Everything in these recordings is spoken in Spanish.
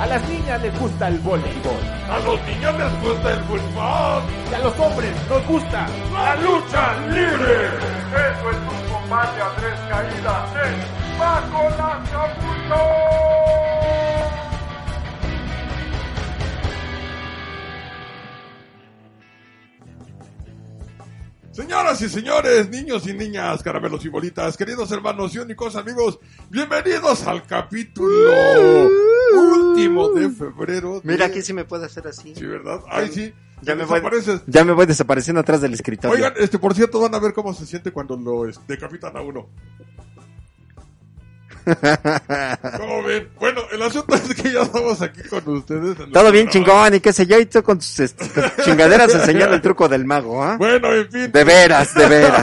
A las niñas les gusta el voleibol. A los niños les gusta el fútbol. Y a los hombres nos gusta la lucha libre. Eso es un combate a 3 caídas en Bajo las Capuchas. Señoras y señores, niños y niñas, caramelos y bolitas, queridos hermanos y únicos amigos, bienvenidos al capítulo último de febrero. Mira, aquí sí me puede hacer así. Sí, ¿verdad? Ay, sí. Ya me voy desapareciendo atrás del escritorio. Oigan, por cierto, van a ver cómo se siente cuando lo decapitan a uno. ¿Cómo ven? Bueno, el asunto es que ya estamos aquí con ustedes. Todo bien chingón y qué sé yo, y tú con tus chingaderas enseñando el truco del mago, ¿ah? Bueno, en fin. De veras.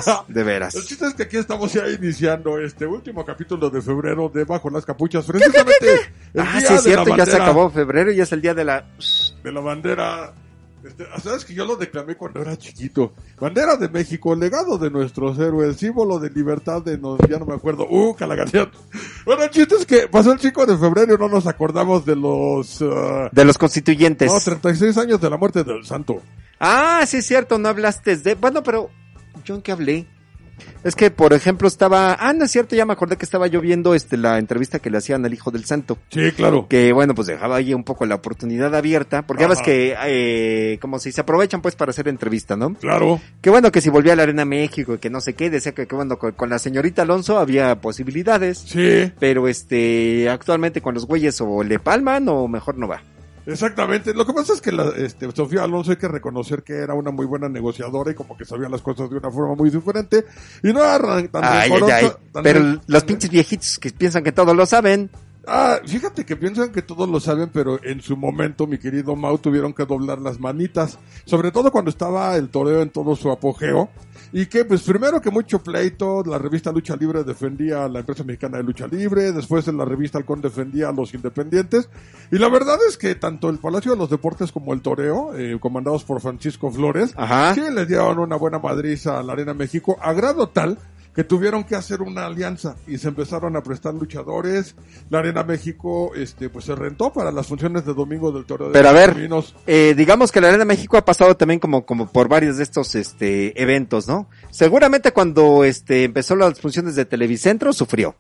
El chiste es que aquí estamos ya iniciando este último capítulo de febrero de Bajo las Capuchas. Precisamente ¿Qué? Sí es cierto, ya se acabó febrero y ya es el día de la bandera. ¿Sabes que yo lo declamé cuando era chiquito? Bandera de México, legado de nuestros héroes, símbolo de libertad de ya no me acuerdo. Calagateando. Bueno, el chiste es que pasó el 5 de febrero y no nos acordamos de los... de los constituyentes. No, 36 años de la muerte del santo. Ah, sí es cierto, no hablaste de... Bueno, pero... ¿yo en qué hablé? Es que, por ejemplo, estaba... no es cierto, ya me acordé que estaba yo viendo la entrevista que le hacían al hijo del santo. Sí, claro. Que, bueno, pues dejaba ahí un poco la oportunidad abierta, porque ya ves que, como si se aprovechan, pues, para hacer entrevista, ¿no? Claro. Que bueno, que si volvía a la Arena México y que no sé qué, decía que bueno, con la señorita Alonso había posibilidades. Sí. Pero, actualmente con los güeyes o le palman o mejor no va. Exactamente, lo que pasa es que Sofía Alonso hay que reconocer que era una muy buena negociadora y como que sabía las cosas de una forma muy diferente y no era tan pero los pinches viejitos que piensan que todo lo saben. Fíjate que piensan que todos lo saben, pero en su momento, mi querido Mau, tuvieron que doblar las manitas, sobre todo cuando estaba el toreo en todo su apogeo. Y que, pues, primero que mucho pleito, la revista Lucha Libre defendía a la empresa mexicana de lucha libre, después en la revista Halcón defendía a los independientes, y la verdad es que tanto el Palacio de los Deportes como el toreo, comandados por Francisco Flores, sí le dieron una buena madriza a la Arena México, a grado tal que tuvieron que hacer una alianza y se empezaron a prestar luchadores. La Arena México, pues se rentó para las funciones de domingo del toreo de Pero a ver, digamos que la Arena México ha pasado también como por varios de estos, eventos, ¿no? Seguramente cuando, empezó las funciones de Televicentro, sufrió.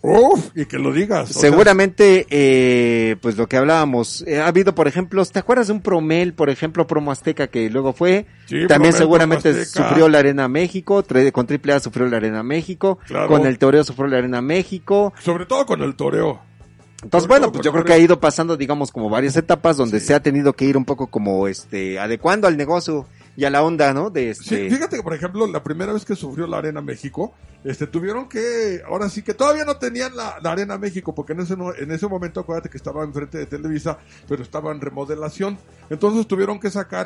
Y que lo digas. Seguramente, pues lo que hablábamos, ha habido, por ejemplo, ¿te acuerdas de un Promel, por ejemplo, Promo Azteca que luego fue? Sí, también Promel, seguramente sufrió la Arena México, con AAA sufrió la Arena México, claro. Con el toreo sufrió la Arena México. Sobre todo con el toreo. Entonces, bueno, pues yo creo que ha ido pasando, digamos, como varias etapas donde se ha tenido que ir un poco como, adecuando al negocio y a la onda, ¿no? Sí, fíjate que, por ejemplo, la primera vez que sufrió la Arena México, tuvieron que, ahora sí que todavía no tenían la Arena México, porque en ese momento, acuérdate que estaba enfrente de Televisa, pero estaba en remodelación. Entonces tuvieron que sacar,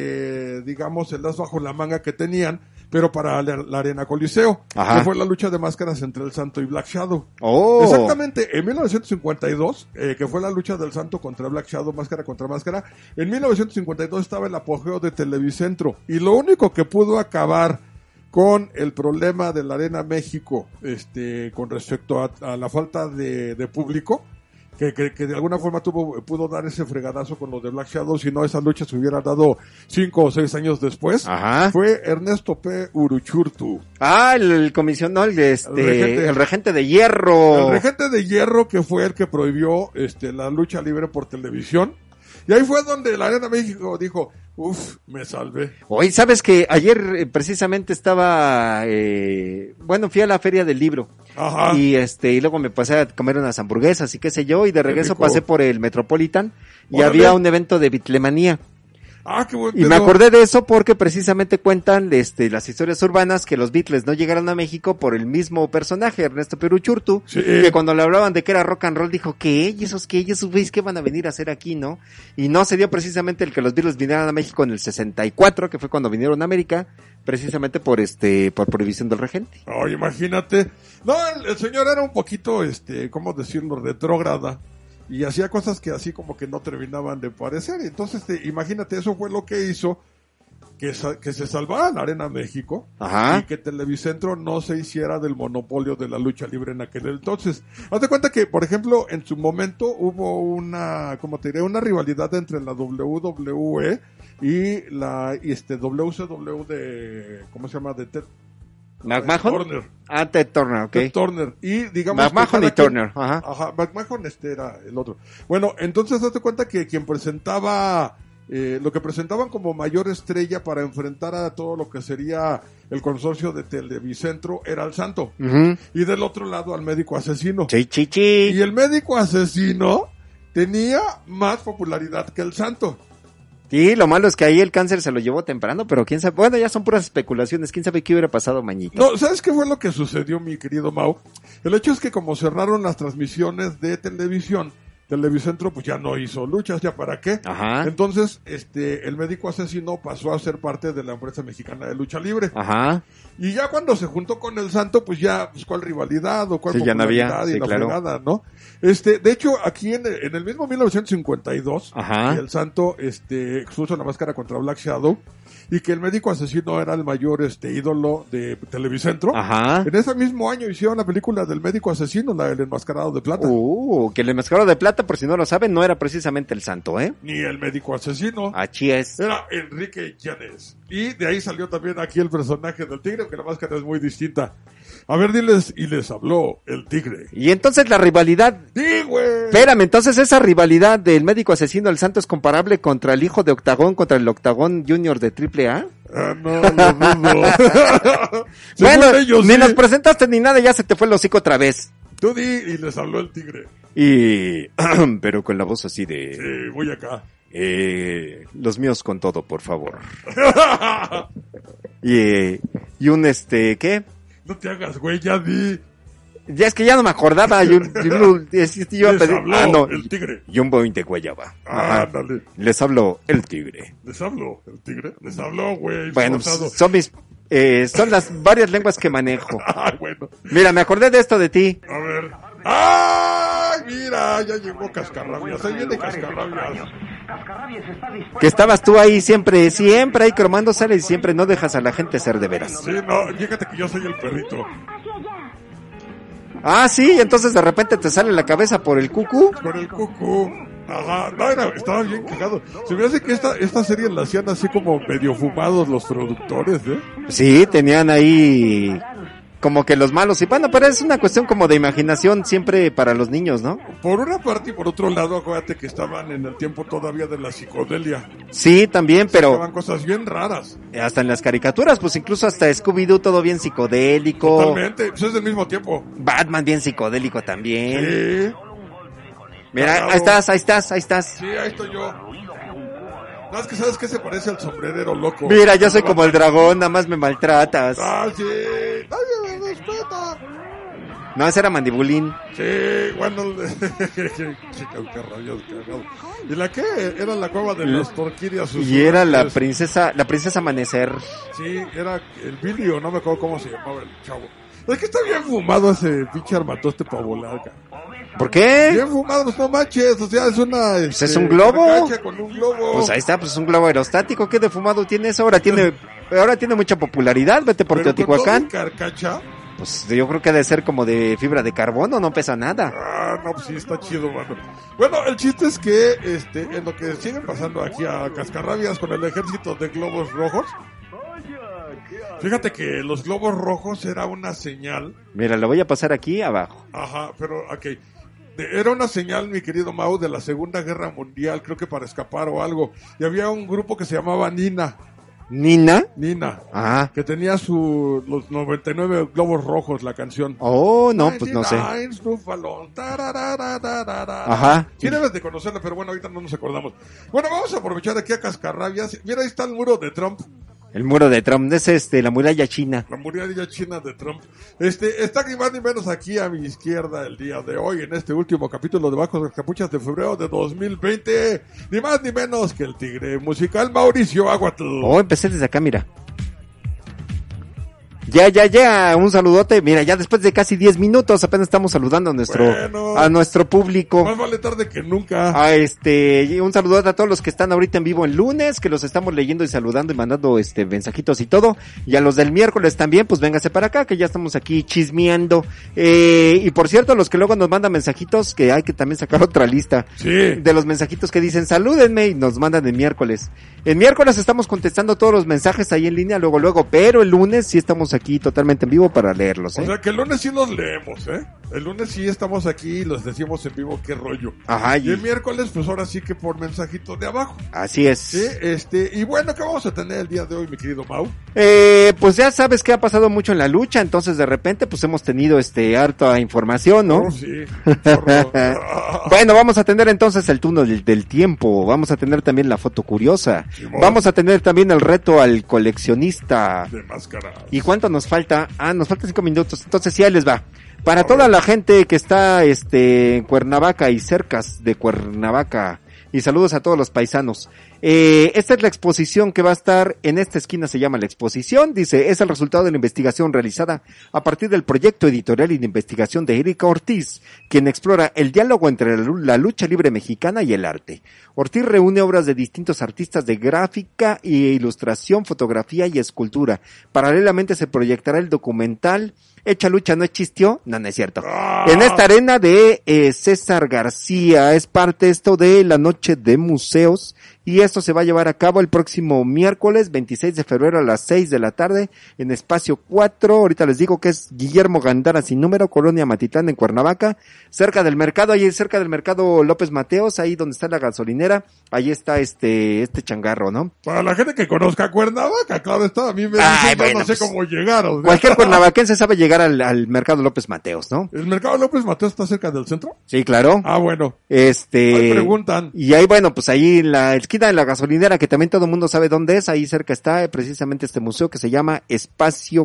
digamos, el as bajo la manga que tenían, pero para la Arena Coliseo. Ajá. Que fue la lucha de máscaras entre el Santo y Black Shadow. Oh. Exactamente, en 1952, que fue la lucha del Santo contra Black Shadow, máscara contra máscara, en 1952 estaba el apogeo de Televicentro. Y lo único que pudo acabar con el problema de la Arena México, con respecto a la falta de público, que de alguna forma pudo dar ese fregadazo con los de Black Shadow, si no esa lucha se hubiera dado 5 o 6 años después. Ajá. Fue Ernesto P. Uruchurtu. El comisionado, el regente de hierro. El regente de hierro, que fue el que prohibió la lucha libre por televisión. Y ahí fue donde la Arena México dijo, me salvé. Oye, ¿sabes que ayer precisamente estaba, fui a la feria del libro? Ajá. Y luego me pasé a comer unas hamburguesas y qué sé yo, y de regreso pasé por el Metropolitan y había un evento de Beatlemanía. Qué buen pedo. Y me acordé de eso porque precisamente cuentan las historias urbanas que los Beatles no llegaron a México por el mismo personaje, Ernesto Peruchurtu, que cuando le hablaban de que era rock and roll dijo, ¿qué? ¿Y esos qué? ¿Y esos güeyes qué van a venir a hacer aquí, no? Y no se dio precisamente el que los Beatles vinieran a México en el 64, que fue cuando vinieron a América, precisamente por prohibición del regente. Imagínate. No, el señor era un poquito, ¿cómo decirlo? Retrógrada. Y hacía cosas que así como que no terminaban de parecer. Entonces, imagínate, eso fue lo que hizo que se salvara la Arena México. Ajá. Y que Televicentro no se hiciera del monopolio de la lucha libre en aquel entonces. Haz de cuenta que, por ejemplo, en su momento hubo una rivalidad entre la WWE y la WCW de, ¿cómo se llama? De Ted ¿McMahon? Turner. Ted Turner, ok. Ted Turner. Y digamos McMahon y Turner, ajá. Ajá, McMahon era el otro. Bueno, entonces hazte cuenta que quien presentaba, lo que presentaban como mayor estrella para enfrentar a todo lo que sería el consorcio de Televicentro era el Santo. Uh-huh. Y del otro lado al médico asesino. Chi. Y el médico asesino tenía más popularidad que el Santo. Sí, lo malo es que ahí el cáncer se lo llevó temprano, pero quién sabe, bueno, ya son puras especulaciones, quién sabe qué hubiera pasado mañito. No, ¿sabes qué fue lo que sucedió, mi querido Mau? El hecho es que como cerraron las transmisiones de televisión, Televicentro pues ya no hizo luchas, ¿ya para qué? Ajá. Entonces, el médico asesino pasó a ser parte de la empresa mexicana de lucha libre. Ajá. Y ya cuando se juntó con el Santo, pues ya, pues cuál rivalidad o cuál sí, ya no popularidad había. y Sí, la claro. fregada, ¿no? De hecho, aquí en el mismo 1952, Ajá. el Santo, puso la máscara contra Black Shadow, y que el médico asesino era el mayor, ídolo de Televicentro. Ajá. En ese mismo año hicieron la película del médico asesino, la del enmascarado de plata. Que el enmascarado de plata, por si no lo saben, no era precisamente el Santo, ¿eh? Ni el médico asesino. Así es. Era Enrique Llanes. Y de ahí salió también aquí el personaje del tigre, aunque la máscara es muy distinta. A ver, diles, y les habló el tigre. Y entonces la rivalidad... ¡Sí, güey! Espérame, entonces esa rivalidad del médico asesino del Santo es comparable contra el hijo de Octagón, contra el Octagón Junior de AAA. Ah, no, lo dudo. Bueno, ellos, ni sí. nos presentaste ni nada, ya se te fue el hocico otra vez. Tú di, y les habló el tigre. Y... pero con la voz así de... Sí, voy acá. Los míos con todo, por favor. Y un ¿qué? No te hagas, güey, ya di. Ya es que ya no me acordaba. Yo iba a Les pedir... habló el tigre. Y un boing de guayaba. Ajá. Ándale. Les habló el tigre. ¿Les habló el tigre? Les habló, güey. Bueno, forzado. son las varias lenguas que manejo. Ah, bueno. Mira, me acordé de esto de ti. A ver. ¡Ay! Mira, ya llegó Cascarrabias. Ahí viene Cascarrabias. Que estabas tú ahí siempre ahí cromándosela y siempre no dejas a la gente ser de veras. Sí, no, fíjate que yo soy el perrito. Ah, sí, entonces de repente te sale la cabeza por el cucú. Con el cucú. Ajá, no, estaba bien cagado. Se me hace que esta serie la hacían así como medio fumados los productores, ¿eh? Sí, tenían ahí como que los malos. Y bueno, pero es una cuestión como de imaginación siempre para los niños, ¿no? Por una parte y por otro lado, acuérdate que estaban en el tiempo todavía de la psicodelia. Sí, también, pero Estaban cosas bien raras. hasta en las caricaturas, pues incluso hasta Scooby-Doo todo bien psicodélico. Totalmente, pues es del mismo tiempo. Batman bien psicodélico también. Sí. Mira, Cagado. ahí estás. Sí, ahí estoy yo. No, es que sabes que se parece al sombrerero loco. Mira, yo soy como el dragón, nada más me maltratas. Ah, sí. Nadie me respeta. No, ese era Mandibulín. Sí, bueno. Qué rayos, cagado. ¿Y la qué? Era la cueva de las torquídeas. Y era la princesa Amanecer. Sí, era el Billy, o no me acuerdo cómo se llamaba el chavo. Es que está bien fumado ese pinche armatoste para volar, cara. ¿Por qué? Bien fumado, no manches, o sea, es una... Pues es un globo. carcacha con un globo. Pues ahí está, pues un globo aerostático. ¿Qué de fumado tiene eso? Ahora tiene mucha popularidad. Vete por Pero Teotihuacán. con todo y carcacha. Pues yo creo que ha de ser como de fibra de carbono, no pesa nada. Ah, no, pues sí, está chido, mano. Bueno, el chiste es que, en lo que siguen pasando aquí a Cascarrabias con el ejército de globos rojos. Fíjate que los globos rojos era una señal. Mira, lo voy a pasar aquí abajo. Ajá, pero, ok. Era una señal, mi querido Mau, de la Segunda Guerra Mundial, creo que para escapar o algo. Y había un grupo que se llamaba Nina. ¿Nina? Que tenía los 99 globos rojos, la canción. Oh, no, pues no sé. Ajá. Sí debes de conocerla, pero bueno, ahorita no nos acordamos. Bueno, vamos a aprovechar aquí a Cascarrabias. Mira, ahí está el muro de Trump. El muro de Trump, es la muralla china. La muralla china de Trump. Está ni más ni menos aquí a mi izquierda el día de hoy, en este último capítulo de Bajo las Capuchas de febrero de 2020. Ni más ni menos que el tigre musical Mauricio Aguatl. Oh, empecé desde acá, mira. Ya, un saludote. Mira, ya después de casi 10 minutos apenas estamos saludando a nuestro público. Más vale tarde que nunca. Un saludote a todos los que están ahorita en vivo el lunes, que los estamos leyendo y saludando y mandando mensajitos y todo. Y a los del miércoles también, pues véngase para acá, que ya estamos aquí chismeando. Y por cierto, los que luego nos mandan mensajitos, que hay que también sacar otra lista. Sí. De los mensajitos que dicen, salúdenme, y nos mandan el miércoles. El miércoles estamos contestando todos los mensajes ahí en línea, luego, pero el lunes sí estamos aquí totalmente en vivo para leerlos, O sea que el lunes sí los leemos, El lunes sí estamos aquí y los decimos en vivo qué rollo. Ajá. Y el miércoles, pues ahora sí que por mensajitos de abajo. Así es. Sí, y bueno, ¿qué vamos a tener el día de hoy, mi querido Mau? Pues ya sabes que ha pasado mucho en la lucha, entonces de repente pues hemos tenido harta información, ¿no? Oh, sí. Bueno, vamos a tener entonces el túnel del tiempo, vamos a tener también la foto curiosa, vamos a tener también el reto al coleccionista. De máscara. ¿Y cuánto nos falta? Nos faltan 5 minutos, entonces sí, ahí les va. Para toda la gente que está en Cuernavaca y cercas de Cuernavaca, y saludos a todos los paisanos. Esta es la exposición que va a estar en esta esquina, se llama la exposición, dice, es el resultado de la investigación realizada a partir del proyecto editorial y de investigación de Erika Ortiz, quien explora el diálogo entre la lucha libre mexicana y el arte. Ortiz reúne obras de distintos artistas de gráfica e ilustración, fotografía y escultura. Paralelamente se proyectará el documental Hecha Lucha No Existió, no es cierto. En esta arena de César García, es parte esto de la noche de museos, y esto se va a llevar a cabo el próximo miércoles 26 de febrero a las 6 de la tarde en Espacio 4, ahorita les digo que es Guillermo Gandara sin número, Colonia Matitlán en Cuernavaca, cerca del mercado, ahí cerca del mercado López Mateos, ahí donde está la gasolinera, ahí está este changarro, ¿no? Para la gente que conozca Cuernavaca, claro está, a mí me dicen, bueno, no sé cómo llegar. O sea. Cualquier cuernavaquense sabe llegar al mercado López Mateos, ¿no? ¿El mercado López Mateos está cerca del centro? Sí, claro. Bueno. Ahí preguntan. Y ahí, bueno, pues ahí en la esquina de la gasolinera, que también todo el mundo sabe dónde es, ahí cerca está precisamente este museo que se llama Espacio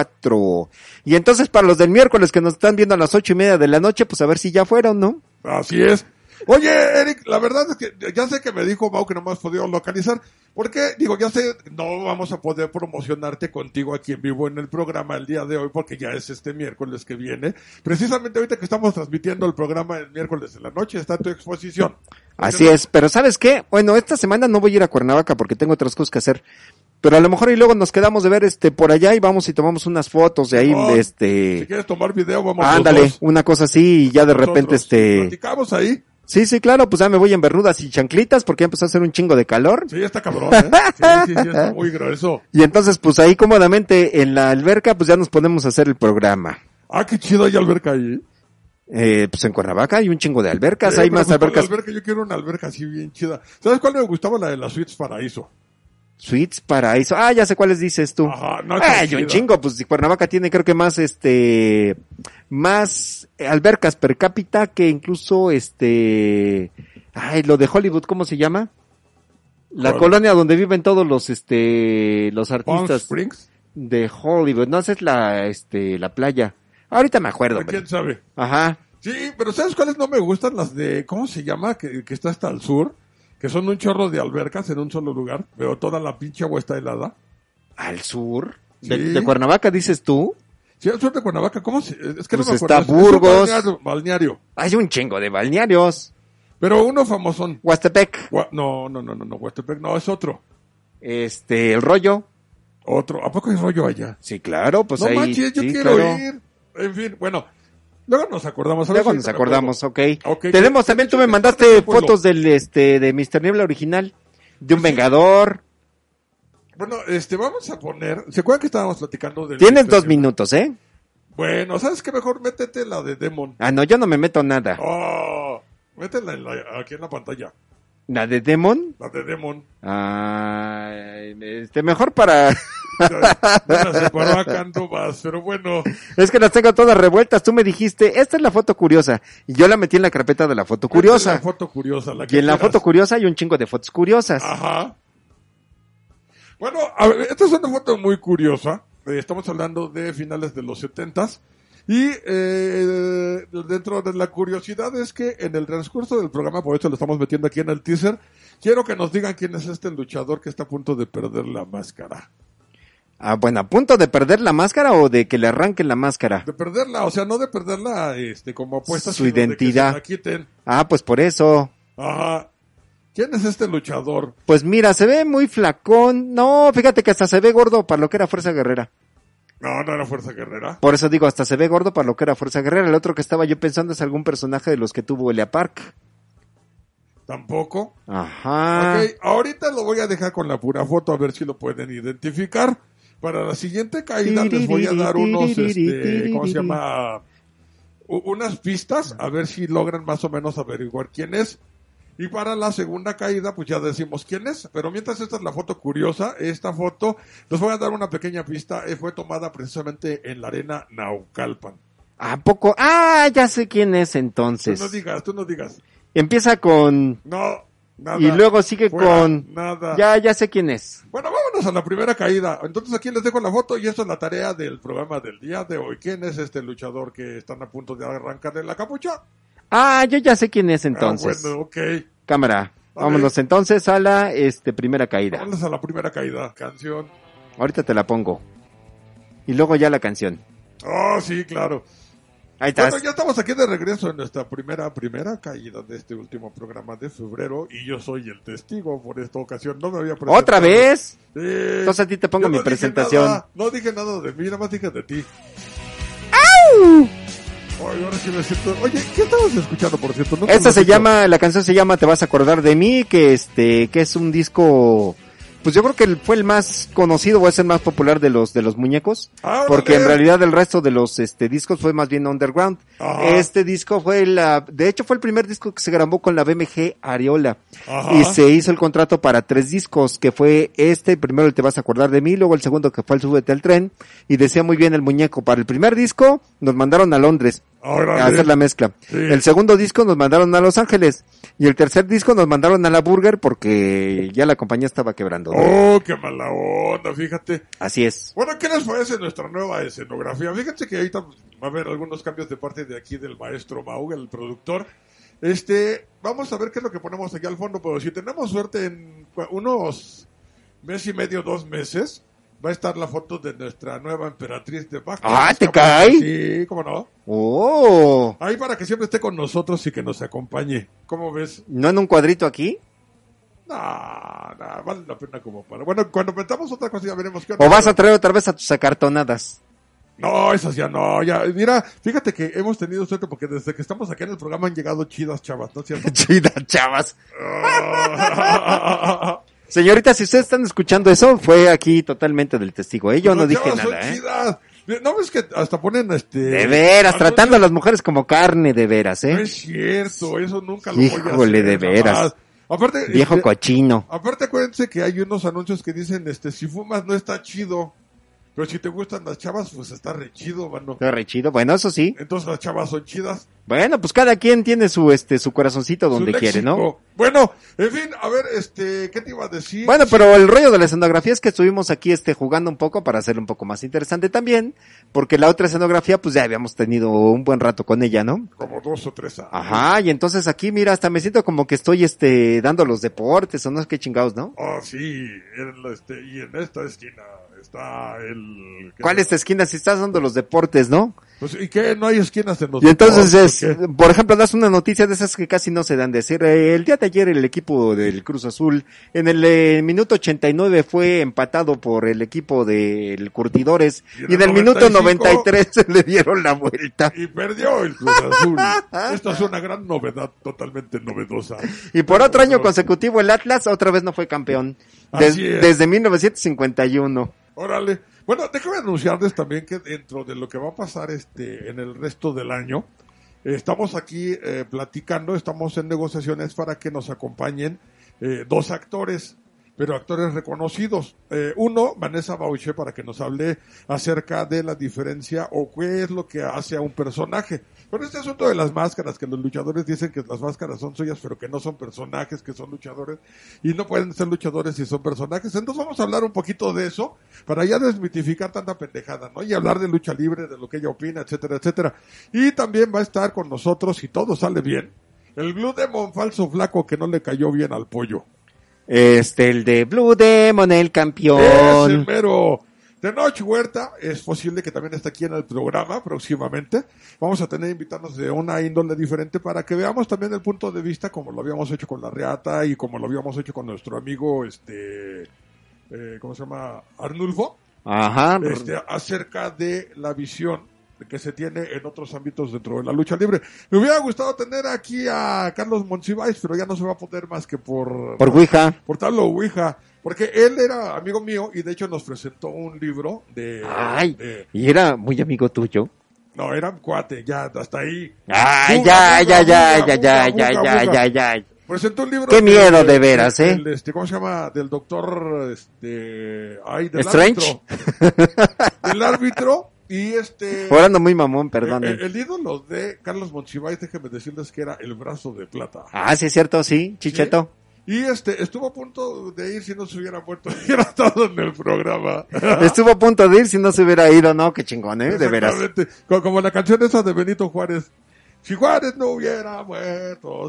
4. Y entonces para los del miércoles que nos están viendo a las 8:30 de la noche, pues a ver si ya fueron, ¿no? Así es. Oye, Eric, la verdad es que ya sé que me dijo Mau que no me has podido localizar, porque, ya sé, no vamos a poder promocionarte contigo aquí en vivo en el programa el día de hoy, porque ya es este miércoles que viene. Precisamente ahorita que estamos transmitiendo el programa el miércoles en la noche, está tu exposición. Así es, pero ¿sabes qué? Bueno, esta semana no voy a ir a Cuernavaca porque tengo otras cosas que hacer. Pero a lo mejor y luego nos quedamos de ver por allá y vamos y tomamos unas fotos de ahí, Si quieres tomar video, vamos. Ándale, una cosa así y ya de repente platicamos ahí. Sí, claro, pues ya me voy en bermudas y chanclitas porque ya empezó a hacer un chingo de calor. Sí, está cabrón, Sí, está muy grueso. Y entonces, pues ahí cómodamente en la alberca, pues ya nos ponemos a hacer el programa. Qué chido, hay alberca ahí. Pues en Cuernavaca hay un chingo de albercas, hay más albercas. Yo quiero una alberca así bien chida. ¿Sabes cuál me gustaba? La de las Suites Paraíso. Suites Paraíso. Ya sé cuáles dices tú. Ajá, no, hay un chingo, pues Cuernavaca tiene creo que más albercas per cápita que incluso lo de Hollywood, ¿cómo se llama? La colonia donde viven todos los artistas. Palm Springs. De Hollywood, no, esa es la playa. Ahorita me acuerdo. ¿Quién sabe? Ajá. Sí, pero ¿sabes cuáles no me gustan? Las de, ¿cómo se llama? Que está hasta el sur. Que son un chorro de albercas en un solo lugar, pero toda la pinche agua está helada. ¿Al sur? Sí. ¿De Cuernavaca dices tú? Sí, al sur de Cuernavaca, ¿cómo se...? Es que pues no me acuerdo. Está Burgos. Es un balneario. Hay un chingo de balnearios. Pero uno famosón. Huastepec. No, Huastepec no, es otro. El Rollo. Otro. ¿A poco hay rollo allá? Sí, claro, pues no ahí. No manches, yo quiero ir. En fin, bueno... Luego nos acordamos. Ok. Tenemos también, tú me mandaste fotos del, de Mr. Niebla original, de un Vengador. Bueno, vamos a poner, ¿se acuerdan que estábamos platicando del... Tienes 2 minutos, ¿eh? Bueno, ¿sabes qué? Mejor métete la de Demon. No, yo no me meto nada. Métela aquí en la pantalla. ¿La de Demon? La de Demon. Mejor para... Pero bueno. Es que las tengo todas revueltas. Tú me dijiste, esta es la foto curiosa. Y yo la metí en la carpeta de la foto curiosa. La foto curiosa. Y en la foto curiosa hay un chingo de fotos curiosas. Ajá. Bueno, a ver, esta es una foto muy curiosa. Estamos hablando de finales de los 70s. Y dentro de la curiosidad es que en el transcurso del programa, por eso lo estamos metiendo aquí en el teaser, quiero que nos digan quién es este luchador que está a punto de perder la máscara. Bueno, ¿a punto de perder la máscara o de que le arranquen la máscara? De perderla, o sea, no de perderla como apuesta, su identidad. De que se la quiten. Pues por eso. Ajá. ¿Quién es este luchador? Pues mira, se ve muy flacón. No, fíjate que hasta se ve gordo para lo que era Fuerza Guerrera. No, no era Fuerza Guerrera. Por eso digo, hasta se ve gordo para lo que era Fuerza Guerrera. El otro que estaba yo pensando es algún personaje de los que tuvo Elia Park. Tampoco. Ajá. Ok, ahorita lo voy a dejar con la pura foto a ver si lo pueden identificar. Para la siguiente caída les voy a dar unos, ¿cómo se llama? Unas pistas, a ver si logran más o menos averiguar quién es. Y para la segunda caída, pues ya decimos quién es. Pero mientras esta es la foto curiosa, esta foto, les voy a dar una pequeña pista, fue tomada precisamente en la arena Naucalpan. ¿A poco? Ya sé quién es entonces. Tú no digas. Empieza con... No, nada. Y luego sigue con... Nada. Ya sé quién es. Bueno, vámonos a la primera caída. Entonces aquí les dejo la foto y esto es la tarea del programa del día de hoy. ¿Quién es este luchador que están a punto de arrancarle la capucha? Yo ya sé quién es entonces. Bueno, ok. Cámara, vámonos entonces a la primera caída. Vámonos a la primera caída. Canción. Ahorita te la pongo. Y luego ya la canción. Oh, sí, claro. Ahí estás. Bueno, ya estamos aquí de regreso en nuestra primera caída de este último programa de febrero y yo soy el testigo por esta ocasión. No me había presentado. ¿Otra vez? Sí. Entonces a ti te pongo mi presentación. No dije nada de mí, nada más dije de ti. ¡Au! Oye, ahora sí me siento... Oye, ¿qué estabas escuchando, por cierto? No la canción se llama Te vas a acordar de mí, que es un disco, pues yo creo que fue el más conocido o es el más popular de los muñecos, porque en realidad el resto de los discos fue más bien underground. Ajá. Este disco de hecho fue el primer disco que se grabó con la BMG Ariola. Ajá. Y se hizo el contrato para 3 discos, que fue primero el Te vas a acordar de mí, luego el segundo que fue el Súbete al tren, y decía muy bien el muñeco, para el primer disco nos mandaron a Londres a hacer la mezcla. Sí. El segundo disco nos mandaron a Los Ángeles, y el tercer disco nos mandaron a la Burger porque ya la compañía estaba quebrando, ¿no? Oh, qué mala onda, fíjate. Así es. Bueno, ¿qué les parece nuestra nueva escenografía? Fíjense que ahorita va a haber algunos cambios de parte de aquí del maestro Mau, el productor. Vamos a ver qué es lo que ponemos aquí al fondo, pero si tenemos suerte en unos mes y medio, 2 meses, va a estar la foto de nuestra nueva emperatriz de Baja. ¿Te cae? Sí, ¿cómo no? Oh. Ahí para que siempre esté con nosotros y que nos acompañe. ¿Cómo ves? ¿No en un cuadrito aquí? No, vale la pena como para... Bueno, cuando metamos otra cosa ya veremos qué onda. ¿O vas a traer otra vez a tus acartonadas? No, esas ya no, ya, mira, fíjate que hemos tenido suerte porque desde que estamos aquí en el programa han llegado chidas chavas, ¿no es cierto? Chidas chavas. Señorita, si ustedes están escuchando eso, fue aquí totalmente del testigo, yo no dije nada, chidas. ¿No ves que hasta ponen De veras, tratando a las mujeres como carne, de veras, No es cierto, eso nunca lo voy a hacer. Híjole, de veras. Jamás. Aparte, viejo cochino. Aparte acuérdense que hay unos anuncios que dicen, si fumas no está chido. Pero si te gustan las chavas, pues está re chido, mano. Está re chido, bueno, eso sí. Entonces las chavas son chidas. Bueno, pues cada quien tiene su corazoncito donde quiere, ¿no? Bueno, en fin, a ver, ¿qué te iba a decir? Bueno, pero el rollo de la escenografía es que estuvimos aquí, jugando un poco para hacerlo un poco más interesante también, porque la otra escenografía, pues ya habíamos tenido un buen rato con ella, ¿no? Como 2 o 3 años. Ajá, y entonces aquí, mira, hasta me siento como que estoy, dando los deportes, o no sé qué chingados, ¿no? Oh, sí, y en esta esquina está el... ¿Cuál es esta esquina? Si estás dando los deportes, ¿no? Pues, ¿y qué? No hay esquinas en los Y entonces por ejemplo, das una noticia de esas que casi no se dan de decir. El día de ayer el equipo del Cruz Azul, en el minuto 89 fue empatado por el equipo del Curtidores, y en el minuto 93 se le dieron la vuelta. Y perdió el Cruz Azul. Esta es una gran novedad, totalmente novedosa. Y por otro año consecutivo el Atlas otra vez no fue campeón. Desde 1951. Órale. Bueno, déjame anunciarles también que dentro de lo que va a pasar en el resto del año, estamos aquí platicando, estamos en negociaciones para que nos acompañen 2 actores, pero actores reconocidos. Uno, Vanessa Bauche, para que nos hable acerca de la diferencia o qué es lo que hace a un personaje. Pero este asunto de las máscaras, que los luchadores dicen que las máscaras son suyas, pero que no son personajes, que son luchadores, y no pueden ser luchadores si son personajes. Entonces vamos a hablar un poquito de eso, para ya desmitificar tanta pendejada, ¿no? Y hablar de lucha libre, de lo que ella opina, etcétera, etcétera. Y también va a estar con nosotros, si todo sale bien, el Blue Demon falso flaco que no le cayó bien al pollo. El de Blue Demon, el campeón. Es el mero. Tenoch Huerta es posible que también esté aquí en el programa próximamente. Vamos a tener invitados de una índole diferente para que veamos también el punto de vista como lo habíamos hecho con la Reata y como lo habíamos hecho con nuestro amigo, ¿cómo se llama? Arnulfo. Ajá. Acerca de la visión que se tiene en otros ámbitos dentro de la lucha libre. Me hubiera gustado tener aquí a Carlos Monsiváis, pero ya no se va a poder más que por Ouija. Por tablo Ouija. Porque él era amigo mío y de hecho nos presentó un libro y era muy amigo tuyo. No, era un cuate, ya, hasta ahí. Ay, ya. Presentó un libro. Qué miedo de veras, ¿Cómo se llama? Del doctor, del Strange. Del árbitro. Y Ahora ando muy mamón, perdón. El ídolo de Carlos Monsiváis, déjenme decirles que era el brazo de plata. Ah, sí es cierto, sí, Chicheto. ¿Sí? Y estuvo a punto de ir si no se hubiera muerto, hubiera estado en el programa. Estuvo a punto de ir si no se hubiera ido, ¿no? Qué chingón, de veras. Como la canción esa de Benito Juárez. Si Juárez no hubiera muerto,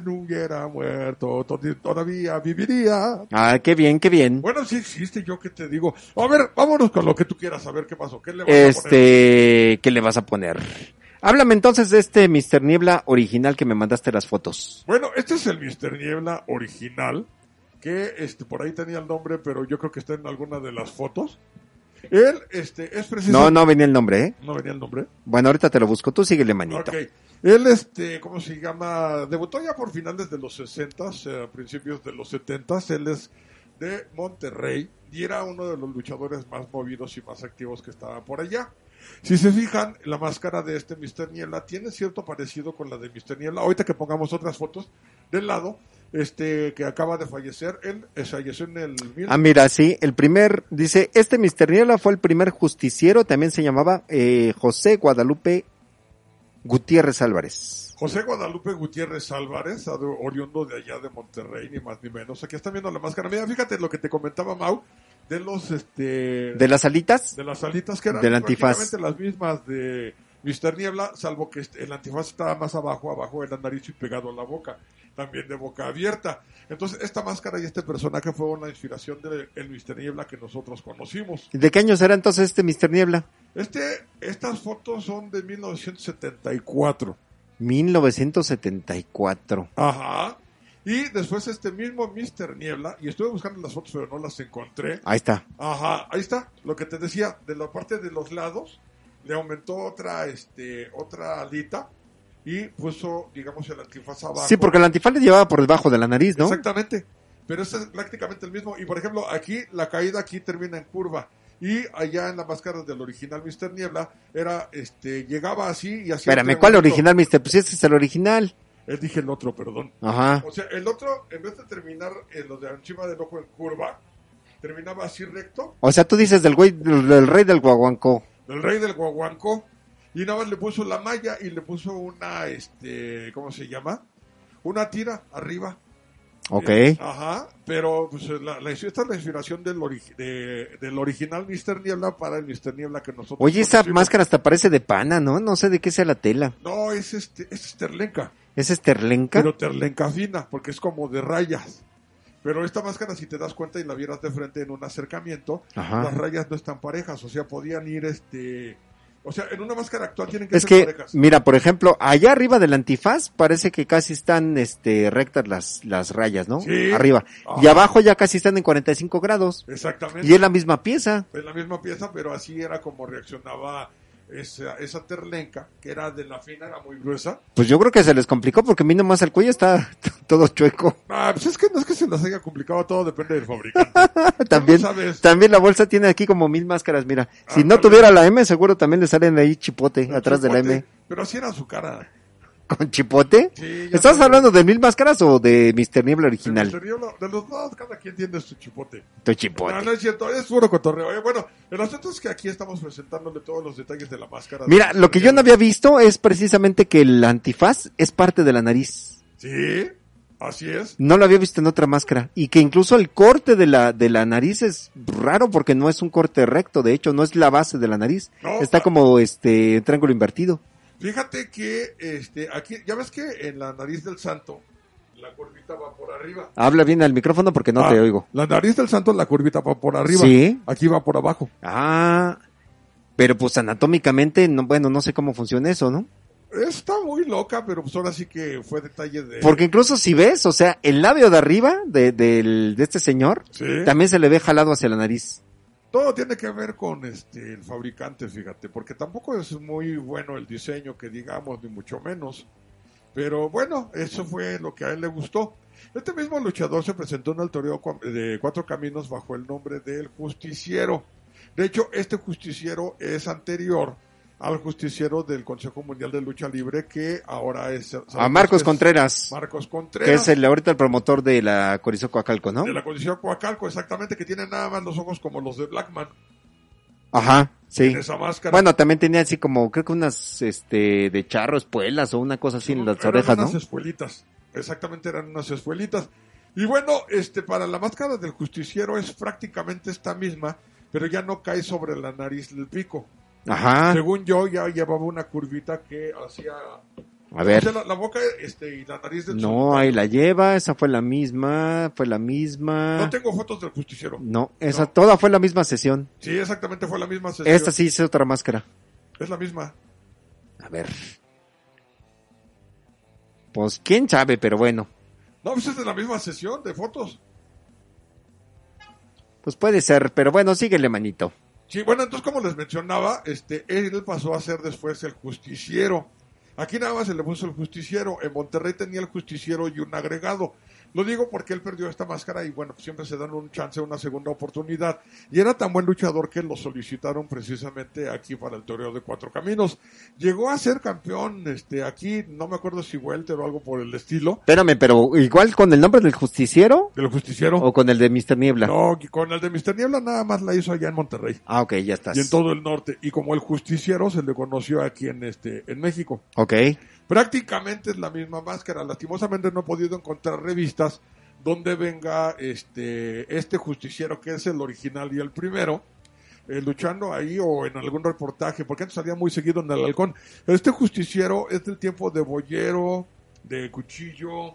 todavía viviría. Ah, qué bien. Bueno, sí existe, yo qué te digo. A ver, vámonos con lo que tú quieras saber qué pasó. ¿Qué le vas a poner? ¿Qué le vas a poner? Háblame entonces de este Mr. Niebla original que me mandaste las fotos. Bueno, este es el Mr. Niebla original, que por ahí tenía el nombre, pero yo creo que está en alguna de las fotos. Él, es precisamente... No venía el nombre, ¿eh? ¿No venía el nombre? Bueno, ahorita te lo busco, tú síguele, manito. Ok. Él, ¿cómo se llama? Debutó ya por finales de los 60s, principios de los 70s. Él es de Monterrey y era uno de los luchadores más movidos y más activos que estaba por allá. Si se fijan, la máscara de este Mr. Niebla tiene cierto parecido con la de Mr. Niebla. Ahorita que pongamos otras fotos del lado, que acaba de fallecer, él falleció en el... mira, sí, el primer, dice, Mr. Niebla fue el primer justiciero, también se llamaba José Guadalupe Gutiérrez Álvarez. José Guadalupe Gutiérrez Álvarez, oriundo de allá de Monterrey, ni más ni menos. Aquí están viendo la máscara. Mira, fíjate lo que te comentaba Mau, de los, ¿de las alitas? De las alitas que eran del antifaz. Prácticamente las mismas de Mr. Niebla, salvo que el antifaz estaba más abajo de la nariz y pegado a la boca, también de boca abierta. Entonces, esta máscara y este personaje fue una inspiración del Mr. Niebla que nosotros conocimos. ¿De qué años era entonces Mr. Niebla? Estas fotos son de 1974. 1974. Ajá. Y después mismo Mr. Niebla, y estuve buscando las fotos pero no las encontré. Ahí está. Ajá, ahí está. Lo que te decía, de la parte de los lados, le aumentó otra alita y puso, digamos, el antifaz abajo. Sí, porque el antifaz le llevaba por debajo de la nariz, ¿no? Exactamente. Pero es prácticamente el mismo. Y por ejemplo, aquí, la caída aquí termina en curva. Y allá en la máscara del original Mr. Niebla, era, llegaba así y hacía... Espérame, ¿cuál original, Mr.? Pues este es el original. Dije el otro, perdón. Ajá. O sea, el otro, en vez de terminar en lo de encima del ojo en curva, terminaba así recto. O sea, tú dices del rey del Guaguancó. Del rey del Guaguancó. Y nada más le puso la malla y le puso una, ¿cómo se llama? Una tira arriba. Ok. Ajá, pero pues, esta es la inspiración del original Mr. Niebla para el Mr. Niebla que nosotros Oye, esa conocimos. máscara hasta parece de pana, ¿no? No sé de qué sea la tela. No, es terlenca. ¿Es terlenca? Pero terlenca fina, porque es como de rayas. Pero esta máscara, si te das cuenta y la vieras de frente en un acercamiento, ajá, las rayas no están parejas, o sea, podían ir o sea, en una máscara actual tienen que ser parejas. Es que, mira, por ejemplo, allá arriba del antifaz parece que casi están rectas las rayas, ¿no? Sí. Arriba. Ajá. Y abajo ya casi están en 45 grados. Exactamente. Y es la misma pieza. Es la misma pieza, pero así era como reaccionaba esa terlenca, que era de la fina, era muy gruesa. Pues yo creo que se les complicó porque a mí nomás el cuello está todo chueco. Pues es que no es que se las haya complicado, todo depende del fabricante. También la bolsa tiene aquí como 1000 máscaras, mira. Si no tuviera la M, seguro también le salen ahí chipote atrás de la M. Pero así era su cara. ¿Con chipote? Sí, ¿Estás hablando de 1000 máscaras o de Mr. Niebla original? De los dos, cada quien tiene su chipote. Tu chipote. No es cierto, es puro cotorreo. Bueno, el asunto es que aquí estamos presentándole todos los detalles de la máscara. Mira, lo que yo no había visto es precisamente que el antifaz es parte de la nariz. Sí, así es. No lo había visto en otra máscara. Y que incluso el corte de la nariz es raro porque no es un corte recto. De hecho, no es la base de la nariz. No, está como triángulo invertido. Fíjate que aquí, ya ves que en la nariz del santo la curvita va por arriba. Habla bien al micrófono porque no te oigo. La nariz del santo, la curvita va por arriba. Sí. Aquí va por abajo. Ah, pero pues anatómicamente, no, bueno, no sé cómo funciona eso, ¿no? Está muy loca, pero pues ahora sí que fue detalle de... Porque incluso si ves, o sea, el labio de arriba de este señor, Sí. también se le ve jalado hacia la nariz. Todo tiene que ver con el fabricante, fíjate, porque tampoco es muy bueno el diseño que digamos, ni mucho menos. Pero bueno, eso fue lo que a él le gustó. Este mismo luchador se presentó en el torneo de Cuatro Caminos bajo el nombre del Justiciero. De hecho, este Justiciero es anterior al Justiciero del Consejo Mundial de Lucha Libre, que ahora es... A Marcos Contreras. Marcos Contreras. Que es ahorita el promotor de la Coliseo Coacalco, ¿no? De la Coliseo Coacalco, exactamente, que tiene nada más los ojos como los de Blackman. Ajá, sí. En esa máscara. Bueno, también tenía así como, creo que unas, de charro, espuelas o una cosa así en las orejas, unas ¿no? espuelitas. Exactamente, eran unas espuelitas. Y bueno, para la máscara del Justiciero es prácticamente esta misma, pero ya no cae sobre la nariz del pico. Ajá. Según yo, ya llevaba una curvita que hacía... A ver. O sea, la boca y la nariz del No, solitario. ahí la lleva, esa fue la misma. No tengo fotos del Justiciero. No, esa No. toda fue la misma sesión. Sí, exactamente, fue la misma sesión. Esta sí es otra máscara. Es la misma. A ver. Pues quién sabe, pero bueno. No, pues es de la misma sesión de fotos. Pues puede ser, pero bueno, síguele, manito. Sí, bueno, entonces como les mencionaba, él pasó a ser después el Justiciero. Aquí nada más se le puso el Justiciero. En Monterrey tenía el Justiciero y un agregado. Lo digo porque él perdió esta máscara y bueno, pues siempre se dan un chance, una segunda oportunidad. Y era tan buen luchador que lo solicitaron precisamente aquí para el torneo de Cuatro Caminos. Llegó a ser campeón, aquí, no me acuerdo si welter o algo por el estilo. Espérame, pero igual con el nombre del justiciero ¿Del Justiciero? o con el de Mr. Niebla. No, con el de Mr. Niebla nada más la hizo allá en Monterrey. Ah, ok, ya estás. Y en todo el norte. Y como el Justiciero se le conoció aquí en México. Ok. Prácticamente es la misma máscara. Lastimosamente no he podido encontrar revistas donde venga este Justiciero, que es el original y el primero, luchando ahí o en algún reportaje, porque antes salía muy seguido en el Halcón. Este Justiciero es del tiempo de Boyero, de Cuchillo,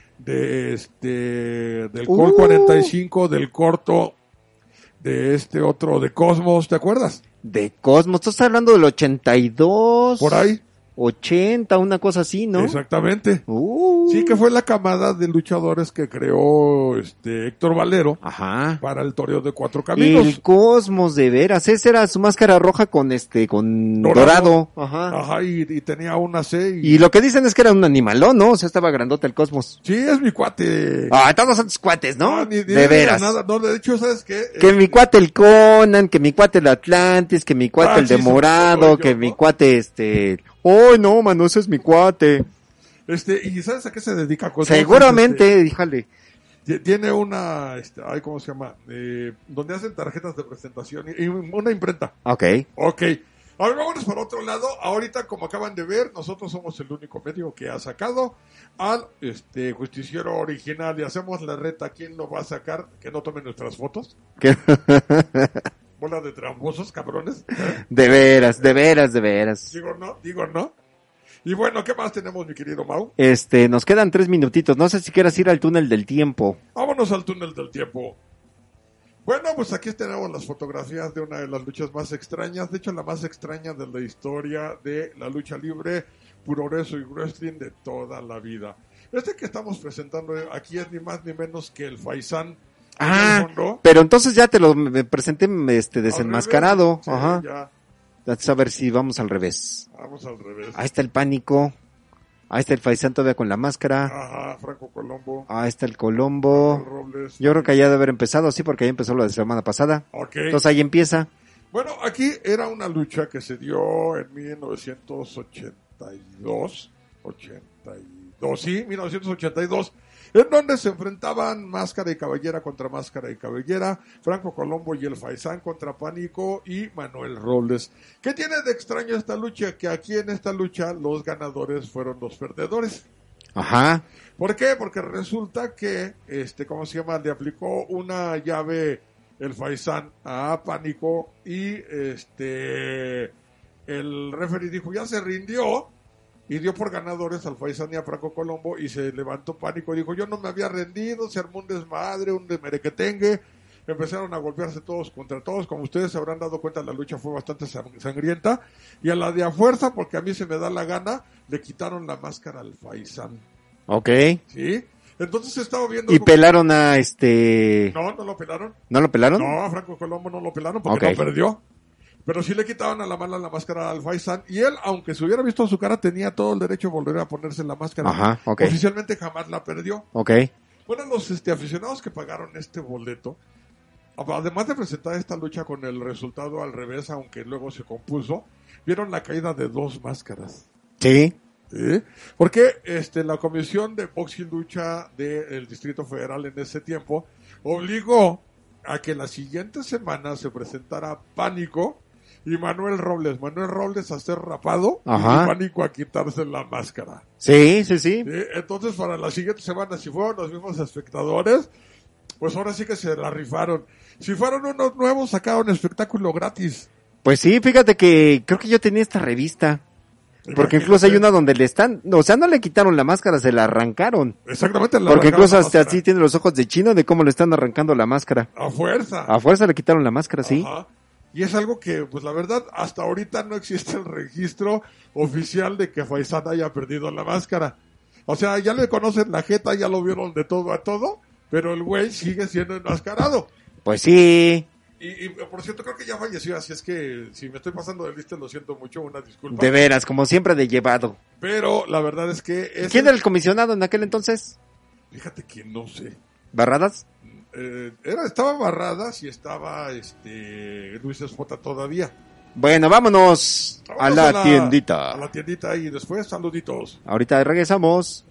del Colt 45, del Corto, de otro, de Cosmos, ¿te acuerdas? De Cosmos, tú estás hablando del 82. Por ahí. 80, una cosa así, ¿no? Exactamente. Sí, que fue la camada de luchadores que creó Héctor Valero. Ajá. Para el torneo de Cuatro Caminos. El Cosmos, de veras. Esa era su máscara roja con con dorado. Ajá. Ajá, y tenía una C. Y lo que dicen es que era un animalón, ¿no? O sea, estaba grandote el Cosmos. Sí, es mi cuate. Ah, todos son tus cuates, ¿no? Ni de veras. Nada. No, de hecho, ¿sabes qué? Que mi cuate el Conan, que mi cuate el Atlantis, que mi cuate el de Morado, que mi cuate ¡oh, no, mano, ese es mi cuate! ¿Y sabes a qué se dedica? Seguramente, díjale. Tiene una, ¿cómo se llama? Donde hacen tarjetas de presentación y una imprenta. Ok. Ahora vámonos por otro lado. Ahorita, como acaban de ver, nosotros somos el único medio que ha sacado al Justiciero original y hacemos la reta. ¿Quién lo va a sacar? Que no tomen nuestras fotos. ¿Qué? Bola de tramposos, cabrones. De veras. Digo no. Y bueno, ¿qué más tenemos, mi querido Mau? Nos quedan 3 minutitos. No sé si quieras ir al túnel del tiempo. Vámonos al túnel del tiempo. Bueno, pues aquí tenemos las fotografías de una de las luchas más extrañas. De hecho, la más extraña de la historia de la lucha libre, puroreso y wrestling de toda la vida. Que estamos presentando aquí es ni más ni menos que el Faisán. Ah, pero entonces ya te lo presenté desenmascarado. Sí, ajá. Ya. A ver si vamos al revés. Vamos al revés. Ahí está el Pánico. Ahí está el Faisán todavía con la máscara. Ajá, Franco Colombo. Ahí está el Colombo. Robles. Yo creo que ya debe haber empezado, sí, porque ahí empezó lo de la semana pasada. Ok. Entonces ahí empieza. Bueno, aquí era una lucha que se dio en 1982. 1982. En donde se enfrentaban Máscara y Cabellera contra Máscara y Cabellera, Franco Colombo y el Faisán contra Pánico y Manuel Robles. ¿Qué tiene de extraño esta lucha? Que aquí en esta lucha los ganadores fueron los perdedores. Ajá. ¿Por qué? Porque resulta que, ¿cómo se llama? Le aplicó una llave el Faisán a Pánico y el referee dijo, ya se rindió. y dio por ganadores al Faisán y a Franco Colombo y se levantó pánico. Dijo, yo no me había rendido, se armó un desmadre, un merequetengue. Empezaron a golpearse todos contra todos. Como ustedes se habrán dado cuenta, la lucha fue bastante sangrienta. Y a la de a fuerza, porque a mí se me da la gana, le quitaron la máscara al Faisán. Ok. ¿Sí? Entonces estaba viendo... ¿Y pelaron a No lo pelaron. ¿No lo pelaron? No, a Franco Colombo no lo pelaron porque no perdió. Pero sí le quitaban a la mala la máscara al Faisán. Y él, aunque se hubiera visto su cara, tenía todo el derecho de volver a ponerse la máscara. Ajá, ok. Oficialmente jamás la perdió. Ok. Bueno, los aficionados que pagaron este boleto, además de presentar esta lucha con el resultado al revés, aunque luego se compuso, vieron la caída de 2 máscaras. Sí. ¿Sí? Porque la Comisión de Box y Lucha del Distrito Federal en ese tiempo obligó a que la siguiente semana se presentara Pánico y Manuel Robles a ser rapado. Ajá. Y Pánico a quitarse la máscara. Sí. ¿Sí? Entonces, para la siguiente semana, si fueron los mismos espectadores, pues ahora sí que se la rifaron. Si fueron unos nuevos, sacaron espectáculo gratis. Pues sí, fíjate que creo que yo tenía esta revista. Porque incluso hay una donde le están, o sea, no le quitaron la máscara, se la arrancaron. Exactamente. Porque incluso hasta así tiene los ojos de chino de cómo le están arrancando la máscara. A fuerza. A fuerza le quitaron la máscara, sí. Ajá. Y es algo que, pues la verdad, hasta ahorita no existe el registro oficial de que Faisán haya perdido la máscara. O sea, ya le conocen la jeta, ya lo vieron de todo a todo, pero el güey sigue siendo enmascarado. Pues sí. Y por cierto, creo que ya falleció, así es que si me estoy pasando de lista, lo siento mucho, una disculpa. De veras, como siempre de llevado. Pero la verdad es que... ¿Quién era el comisionado en aquel entonces? Fíjate que no sé. ¿Barradas? Estaba Barradas y estaba Luis Espota todavía. Bueno, vámonos a la tiendita. A la tiendita y después saluditos. Ahorita regresamos.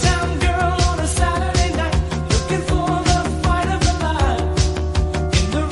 In the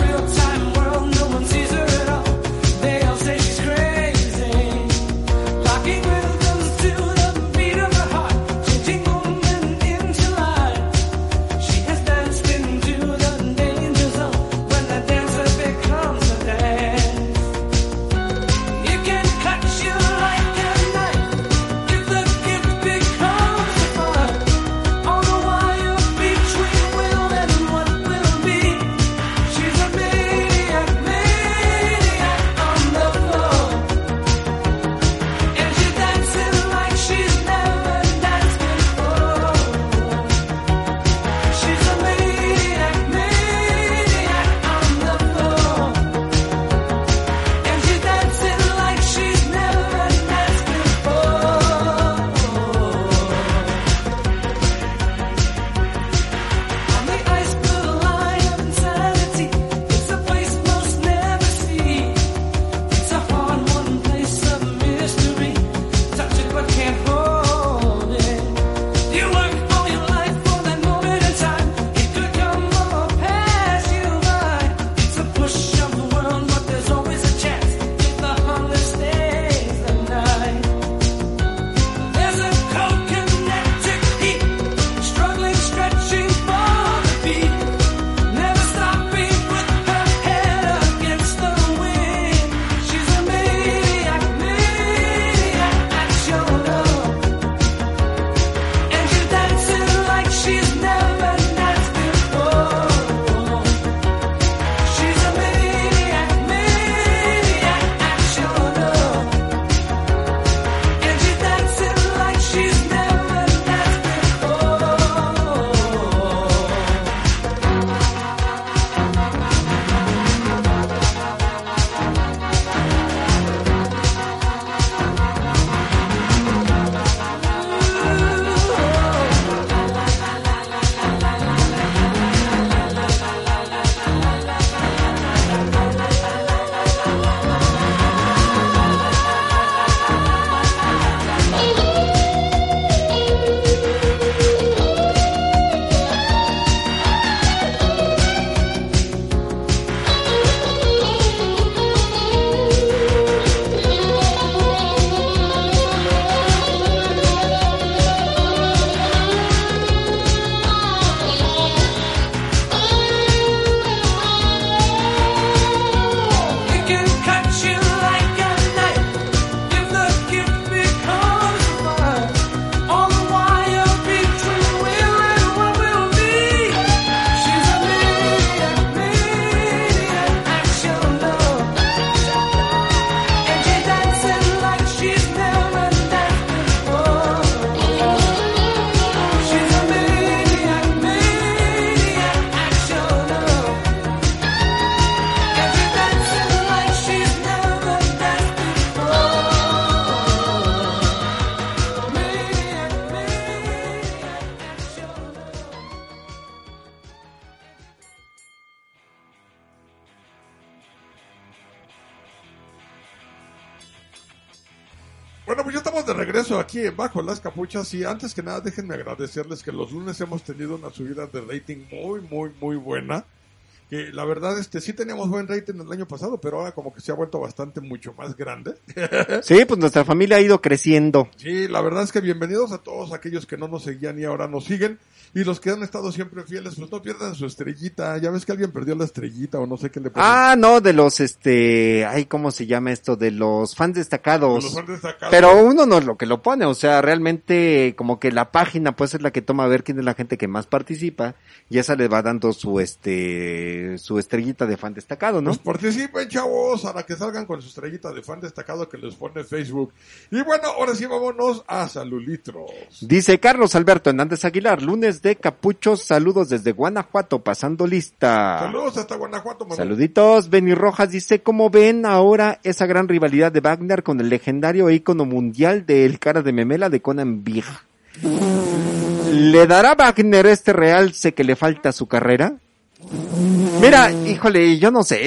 Bueno, pues ya estamos de regreso aquí en Bajo las Capuchas y antes que nada déjenme agradecerles que los lunes hemos tenido una subida de rating muy buena. Que la verdad sí teníamos buen rating el año pasado, pero ahora como que se ha vuelto bastante mucho más grande. Sí, pues nuestra familia ha ido creciendo. Sí, la verdad es que bienvenidos a todos aquellos que no nos seguían y ahora nos siguen. Y los que han estado siempre fieles, pues no pierdan su estrellita. Ya ves que alguien perdió la estrellita o no sé qué le pasó. Ah, no, de los, ¿cómo se llama esto? De los fans destacados. De los fans destacados. Pero uno no es lo que lo pone, o sea, realmente como que la página pues es la que toma a ver quién es la gente que más participa y esa le va dando su estrellita de fan destacado, ¿no? Pues participen, chavos, a la que salgan con su estrellita de fan destacado que les pone Facebook. Y bueno, ahora sí vámonos a Salulitros. Dice Carlos Alberto Hernández Aguilar, lunes de Capuchos, saludos desde Guanajuato, pasando lista. Saludos hasta Guanajuato, Manuel. Saluditos. Benny Rojas dice, ¿cómo ven ahora esa gran rivalidad de Wagner con el legendario ícono mundial del cara de memela de Conan Big? ¿Le dará Wagner este realce que le falta a su carrera? Mira, híjole, yo no sé,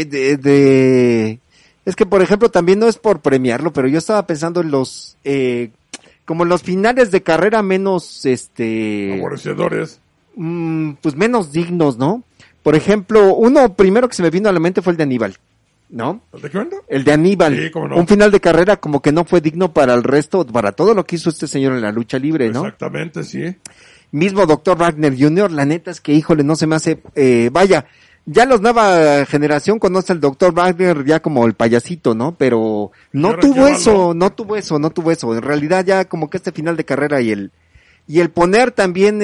es que por ejemplo también no es por premiarlo, pero yo estaba pensando en los, como los finales de carrera menos, favorecedores. Pues menos dignos, ¿no? Por ejemplo, uno primero que se me vino a la mente fue el de Aníbal, ¿no? ¿El de qué onda? El de Aníbal. Sí, cómo no. Un final de carrera como que no fue digno para el resto, para todo lo que hizo este señor en la lucha libre, ¿no? Exactamente, sí. Mismo Dr. Wagner Jr., la neta es que, híjole, no se me hace, vaya, ya la nueva generación conoce al Dr. Wagner ya como el payasito, ¿no? Pero no tuvo eso. En realidad ya como que este final de carrera y el poner también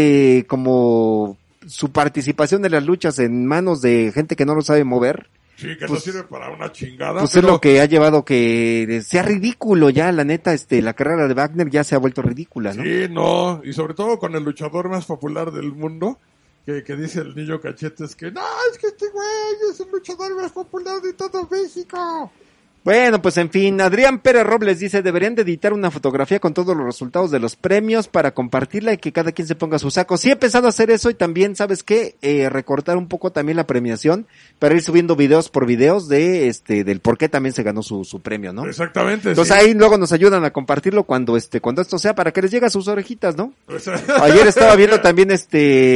como su participación en las luchas en manos de gente que no lo sabe mover. Sí, que no sirve para una chingada. Pues pero es lo que ha llevado que sea ridículo ya, la neta, la carrera de Wagner ya se ha vuelto ridícula, ¿no? Sí, no, y sobre todo con el luchador más popular del mundo, que dice el niño Cachetes que no, es que este güey es el luchador más popular de todo México. Bueno, pues en fin, Adrián Pérez Robles dice, deberían de editar una fotografía con todos los resultados de los premios para compartirla y que cada quien se ponga su saco. Sí he pensado hacer eso y también, ¿sabes qué? Recortar un poco también la premiación para ir subiendo videos por videos del por qué también se ganó su premio, ¿no? Exactamente. Entonces sí. ahí luego nos ayudan a compartirlo cuando esto sea para que les llegue a sus orejitas, ¿no? Ayer estaba viendo también es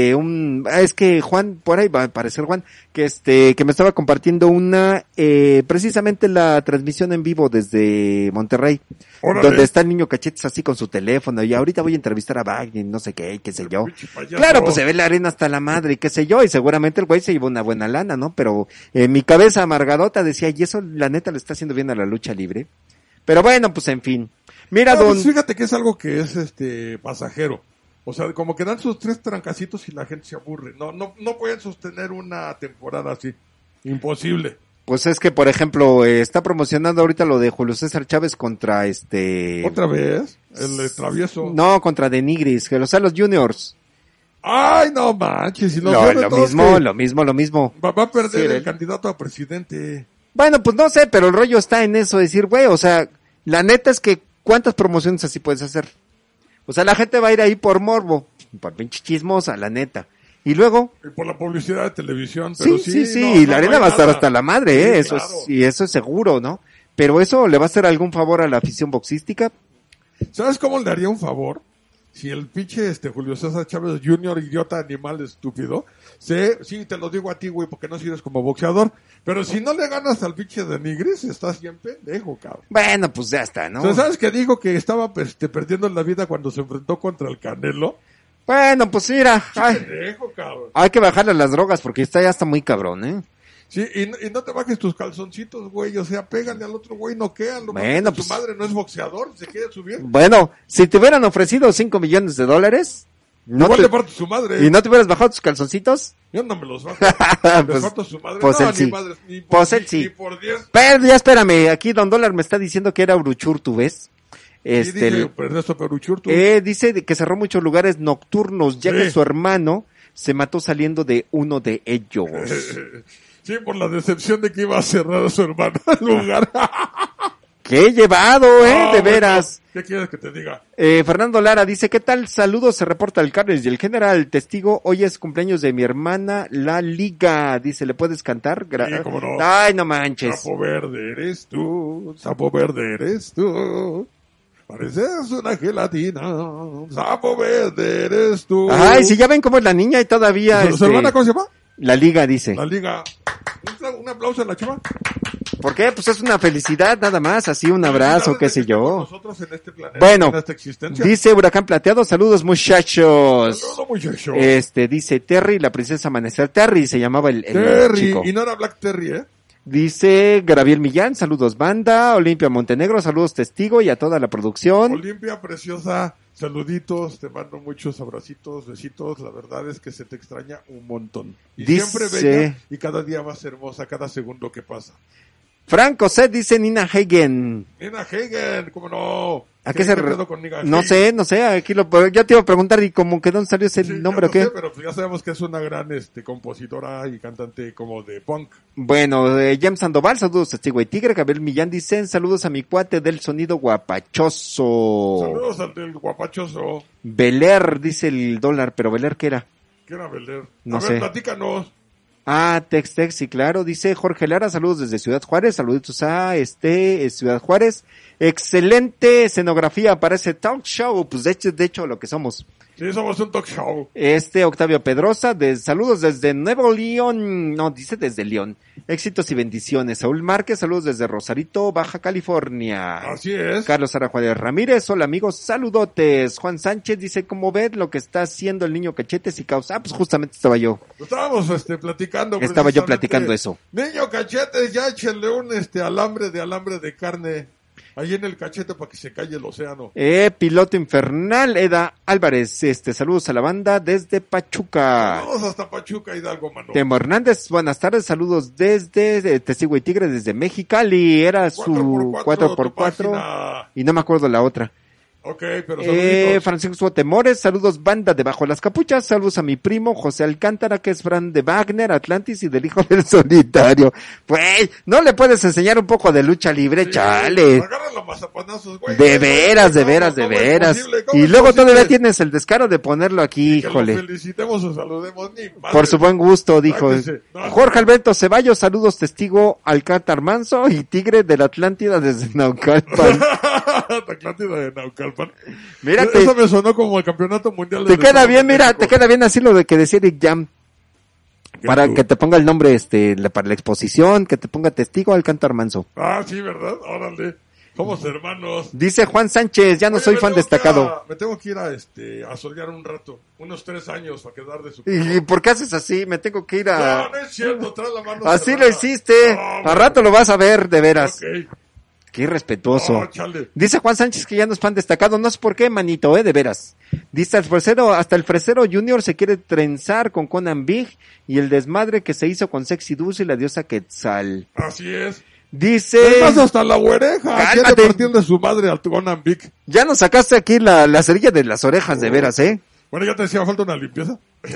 que Juan, por ahí va a aparecer Juan, que me estaba compartiendo una, precisamente la transmisión en vivo desde Monterrey, donde está el niño Cachetes así con su teléfono y ahorita voy a entrevistar a Wagner, no sé qué sé yo. Claro, pues se ve la arena hasta la madre y qué sé yo, y seguramente el güey se llevó una buena lana, ¿no? Pero mi cabeza amargadota decía, y eso la neta le está haciendo bien a la lucha libre. Pero bueno, pues en fin. Mira, pues fíjate que es algo que es pasajero. O sea, como que dan sus 3 trancacitos y la gente se aburre. No pueden sostener una temporada así. Imposible. Pues es que, por ejemplo, está promocionando ahorita lo de Julio César Chávez contra ¿Otra vez? ¿El travieso? No, contra Denigris, que los Juniors. ¡Ay, no manches! Si lo mismo. Va a perder el candidato a presidente. Bueno, pues no sé, pero el rollo está en eso, decir, güey, o sea, la neta es que ¿cuántas promociones así puedes hacer? O sea, la gente va a ir ahí por morbo, por pinche chismosa, la neta. Y luego... Y por la publicidad de televisión, pero sí, y la arena va a estar hasta la madre, eso claro. Eso es seguro, ¿no? Pero eso le va a hacer algún favor a la afición boxística. ¿Sabes cómo le haría un favor? Si el pinche Julio César Chávez Jr., idiota animal estúpido, sí, te lo digo a ti, güey, porque no sirves como boxeador, pero si no le ganas al pinche de Nigris, estás bien pendejo, cabrón. Bueno, pues ya está, ¿no? O sea, ¿sabes qué dijo? Que estaba perdiendo la vida cuando se enfrentó contra el Canelo. Bueno, pues mira, pendejo, cabrón. Hay que bajarle las drogas porque ya está muy cabrón, ¿eh? Sí, y no te bajes tus calzoncitos, güey, o sea, pégale al otro güey, noquéalo. Bueno, pues... Su madre no es boxeador, se quiere subir. Bueno, si te hubieran ofrecido $5 millones, igual le parto su madre. ¿Y no te hubieras bajado tus calzoncitos? Yo no me los bajo. Pues, parto su madre. Pues no, él sí. Ni madre, ni por 10. Pero ya espérame, aquí Don Dólar me está diciendo que era Uruchurtu, ¿ves? Ernesto Peruchurtu. Dice que cerró muchos lugares nocturnos, ya que su hermano se mató saliendo de uno de ellos. Sí, por la decepción de que iba a cerrar a su hermano el lugar. ¡Qué llevado, de veras! ¿Qué quieres que te diga? Fernando Lara dice, ¿qué tal? Saludos, se reporta el Carnes y el General Testigo. Hoy es cumpleaños de mi hermana, La Liga. Dice, ¿le puedes cantar? Sí, cómo no. Ay, no manches. Sapo verde eres tú, sapo verde eres tú. Pareces una gelatina, sapo verde eres tú. Ay, si ya ven cómo es la niña y todavía... ¿Su hermana cómo se llama? La Liga, dice. La Liga. Un aplauso a la chava. ¿Por qué? Pues es una felicidad nada más, así un abrazo, qué sé yo. Nosotros en este planeta, bueno, en esta existencia. Dice Huracán Plateado, saludos muchachos. Saludos muchachos. Dice Terry, la princesa Amanecer. Terry se llamaba el Terry, chico. y no era Black Terry, ¿eh? Dice Gabriel Millán, saludos banda. Olimpia Montenegro, saludos testigo y a toda la producción. Olimpia preciosa, saluditos, te mando muchos abracitos, besitos, la verdad es que se te extraña un montón. Y dice, siempre bella y cada día más hermosa, cada segundo que pasa. Franco C dice Nina Hagen. Nina Hagen, ¿cómo no? ¿A qué se No sé, aquí ya te iba a preguntar y como que dónde salió ese nombre o qué. Sé, pero pues ya sabemos que es una gran compositora y cantante como de punk. Bueno, James Sandoval, saludos a Testigo y Tigre. Gabriel Millán dice, saludos a mi cuate del sonido guapachoso. Saludos al del guapachoso. Beler, dice el dólar, pero Beler, ¿qué era? ¿Qué era Beler? No sé. Platícanos. Ah, Tex, sí, claro. Dice Jorge Lara, saludos desde Ciudad Juárez, saluditos a Ciudad Juárez. Excelente escenografía para ese talk show, pues de hecho lo que somos. Sí, somos un talk show. Octavio Pedrosa, saludos desde Nuevo León, no, dice desde León. Éxitos y bendiciones. Saúl Márquez, saludos desde Rosarito, Baja California. Así es. Carlos Arajuárez Ramírez, hola amigos, saludotes. Juan Sánchez dice, ¿cómo ves lo que está haciendo el niño Cachetes y causa? Ah, pues justamente estaba yo. Estábamos platicando. Estaba yo platicando eso. Niño Cachetes, ya échenle un alambre de carne ahí en el cachete para que se calle el océano. Piloto infernal, Eda Álvarez, saludos a la banda desde Pachuca. Saludos hasta Pachuca, Hidalgo, mano. Temo Hernández, buenas tardes, saludos desde Testigo y Tigre, desde Mexicali, era su 4x4 y no me acuerdo la otra. Ok, pero saluditos. Francisco Temores, saludos banda debajo de las capuchas, saludos a mi primo José Alcántara, que es Fran de Wagner, Atlantis y del Hijo del Solitario. Pues, ¿no le puedes enseñar un poco de lucha libre, sí, chale? Agárralo mazapanazos, güey. De veras. Y luego todavía tienes el descaro de ponerlo aquí, híjole. Que lo felicitemos o saludemos, ni madre. Por su buen gusto, dijo. Jorge Alberto Ceballos, saludos testigo Alcántar Manso y Tigre de la Atlántida desde Naucalpan. Atlántida de Naucalpan. Mírate. Eso me sonó como el campeonato mundial. Te queda bien, mira, te queda bien así lo de que decía Eric Jam. Para que te ponga el nombre, para la exposición, que te ponga testigo Alcántar Manso. Ah, sí, ¿verdad? Órale. Somos hermanos. Dice Juan Sánchez, ya no soy fan destacado. Me tengo que ir a solear un rato, unos 3 años para quedar de su... ¿Y por qué haces así? Me tengo que ir a... No es cierto, trae la mano así cerrada. Lo hiciste. A rato lo vas a ver, de veras. Okay. Qué irrespetuoso. Chale. Dice Juan Sánchez que ya no es fan destacado. No sé por qué, manito, de veras. Dice hasta el Fresero Junior se quiere trenzar con Conan Big y el desmadre que se hizo con Sexy Dulce y la diosa Quetzal. Así es. Dice... Es más, hasta la güereja quiere partir de su madre al Conan Big. Ya nos sacaste aquí la cerilla de las orejas, de veras, Bueno, ya te decía, falta una limpieza.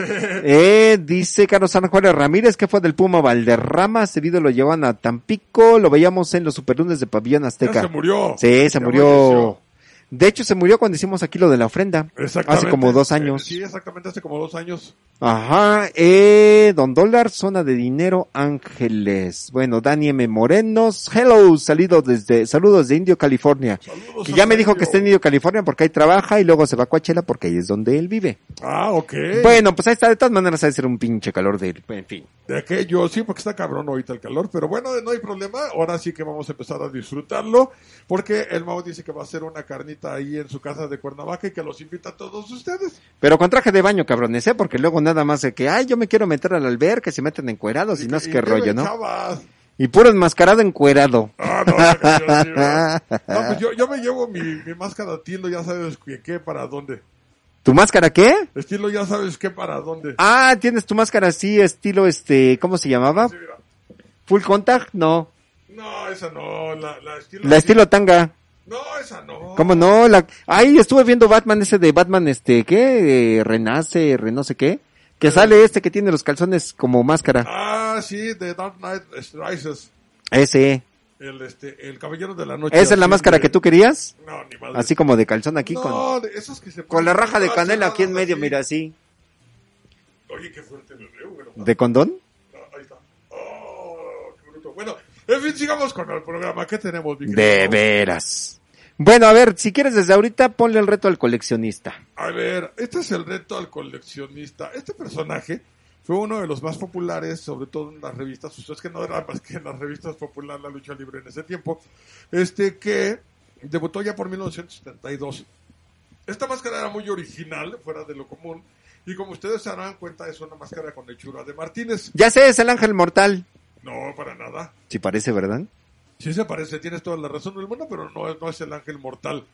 Dice Carlos San Juárez Ramírez que fue del Puma Valderrama, ese video lo llevan a Tampico, lo veíamos en los Superlunes de Pabellón Azteca. Ya se murió. Sí, se murió. Falleció. De hecho, se murió cuando hicimos aquí lo de la ofrenda. Exactamente. Hace como 2 años. Sí, exactamente, hace como 2 años. Ajá, Don Dólar, Zona de Dinero, Ángeles. Bueno, Dani M. Morenos, hello, saludos de Indio, California. Saludos y ya me dijo que está en Indio, California porque ahí trabaja y luego se va a Coachella porque ahí es donde él vive. Ah, ok. Bueno, pues ahí está, de todas maneras ha de ser un pinche calor en fin. De aquello, sí, porque está cabrón ahorita el calor, pero bueno, no hay problema, ahora sí que vamos a empezar a disfrutarlo, porque el Mau dice que va a hacer una carnita ahí en su casa de Cuernavaca y que los invita a todos ustedes. Pero con traje de baño, cabrones, porque luego nada más de que, yo me quiero meter al alberca, se meten encuerados y no sé qué rollo, ¿no? Chavas. Y puro enmascarado encuerado. No, pues yo me llevo mi máscara estilo, ya sabes qué, para dónde. ¿Tu máscara qué? Estilo, ya sabes qué, para dónde. Ah, tienes tu máscara así, estilo, ¿cómo se llamaba? Sí, mira. ¿Full contact? No. No, esa no, la estilo. La estilo tanga. No, esa no. ¿Cómo no? Estuve viendo Batman, ese de Batman, ¿qué? Renace, no sé qué. Que sale que tiene los calzones como máscara. Ah, sí, de Dark Knight Rises. Ese. El Caballero de la Noche. ¿Esa es la máscara que tú querías? No, ni madre. Así como de calzón aquí esos que se con la raja de canela aquí en medio, mira así. Oye, qué fuerte me veo, ¿verdad? ¿De condón? Ahí está. Oh, qué bruto. Bueno, en fin, sigamos con el programa. ¿Qué tenemos, mi querido? De veras. Bueno, a ver, si quieres desde ahorita, ponle el reto al coleccionista. A ver, este es el reto al coleccionista. Este personaje fue uno de los más populares, sobre todo en las revistas, ustedes que no era más que en las revistas populares la lucha libre en ese tiempo, que debutó ya por 1972. Esta máscara era muy original, fuera de lo común, y como ustedes se darán cuenta, es una máscara con hechura de Martínez. Ya sé, es el Ángel Mortal. No, para nada. Sí parece, ¿verdad? Sí se parece, tienes toda la razón del mundo, pero no es el Ángel Mortal.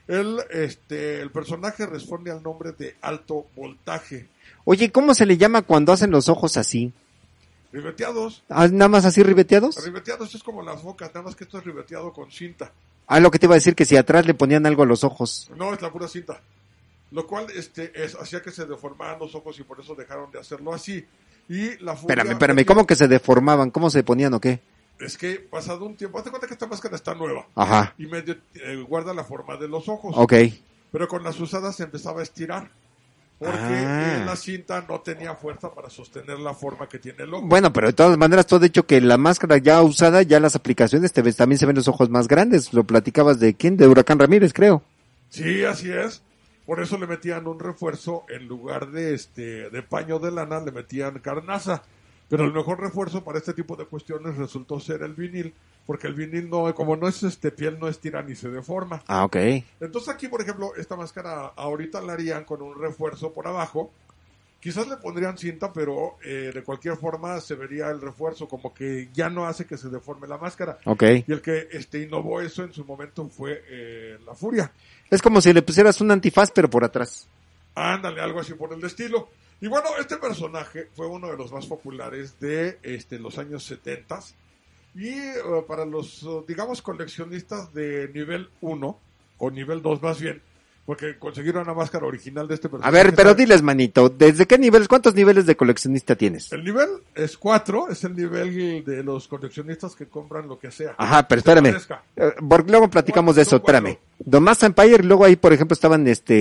El personaje responde al nombre de Alto Voltaje. Oye, ¿cómo se le llama cuando hacen los ojos así? Ribeteados. ¿Ah, nada más así ribeteados? Ribeteados es como las bocas, nada más que esto es ribeteado con cinta. Ah, lo que te iba a decir, que si atrás le ponían algo a los ojos. No, es la pura cinta. Lo cual hacía que se deformaran los ojos y por eso dejaron de hacerlo así. Y la furia... Espérame, ¿cómo que se deformaban? ¿Cómo se ponían o qué? Es que pasado un tiempo, hazte cuenta que esta máscara está nueva. Ajá. Y medio guarda la forma de los ojos. Ok. Pero con las usadas se empezaba a estirar. Porque la cinta no tenía fuerza para sostener la forma que tiene el ojo. Bueno, pero de todas maneras, tú has dicho que la máscara ya usada, ya las aplicaciones, también se ven los ojos más grandes. Lo platicabas de ¿quién? De Huracán Ramírez, creo. Sí, así es. Por eso le metían un refuerzo en lugar de paño de lana, le metían carnaza. Pero el mejor refuerzo para este tipo de cuestiones resultó ser el vinil, porque el vinil como no es piel, no estira ni se deforma. Ah, ok. Entonces aquí, por ejemplo, esta máscara ahorita la harían con un refuerzo por abajo. Quizás le pondrían cinta, pero de cualquier forma se vería el refuerzo, como que ya no hace que se deforme la máscara. Ok. Y el que innovó eso en su momento fue la Furia. Es como si le pusieras un antifaz, pero por atrás. Ándale, algo así por el estilo. Y bueno, este personaje fue uno de los más populares de los años 70 y para los, digamos, coleccionistas de nivel 1 o nivel 2 más bien, porque conseguir una máscara original de este personaje. A ver, pero diles, manito, ¿desde qué nivel, cuántos niveles de coleccionista tienes? El nivel es 4, es el nivel de los coleccionistas que compran lo que sea. Ajá, pero espérame, porque luego platicamos de eso, espérame. The Mask Empire, luego ahí, por ejemplo, estaban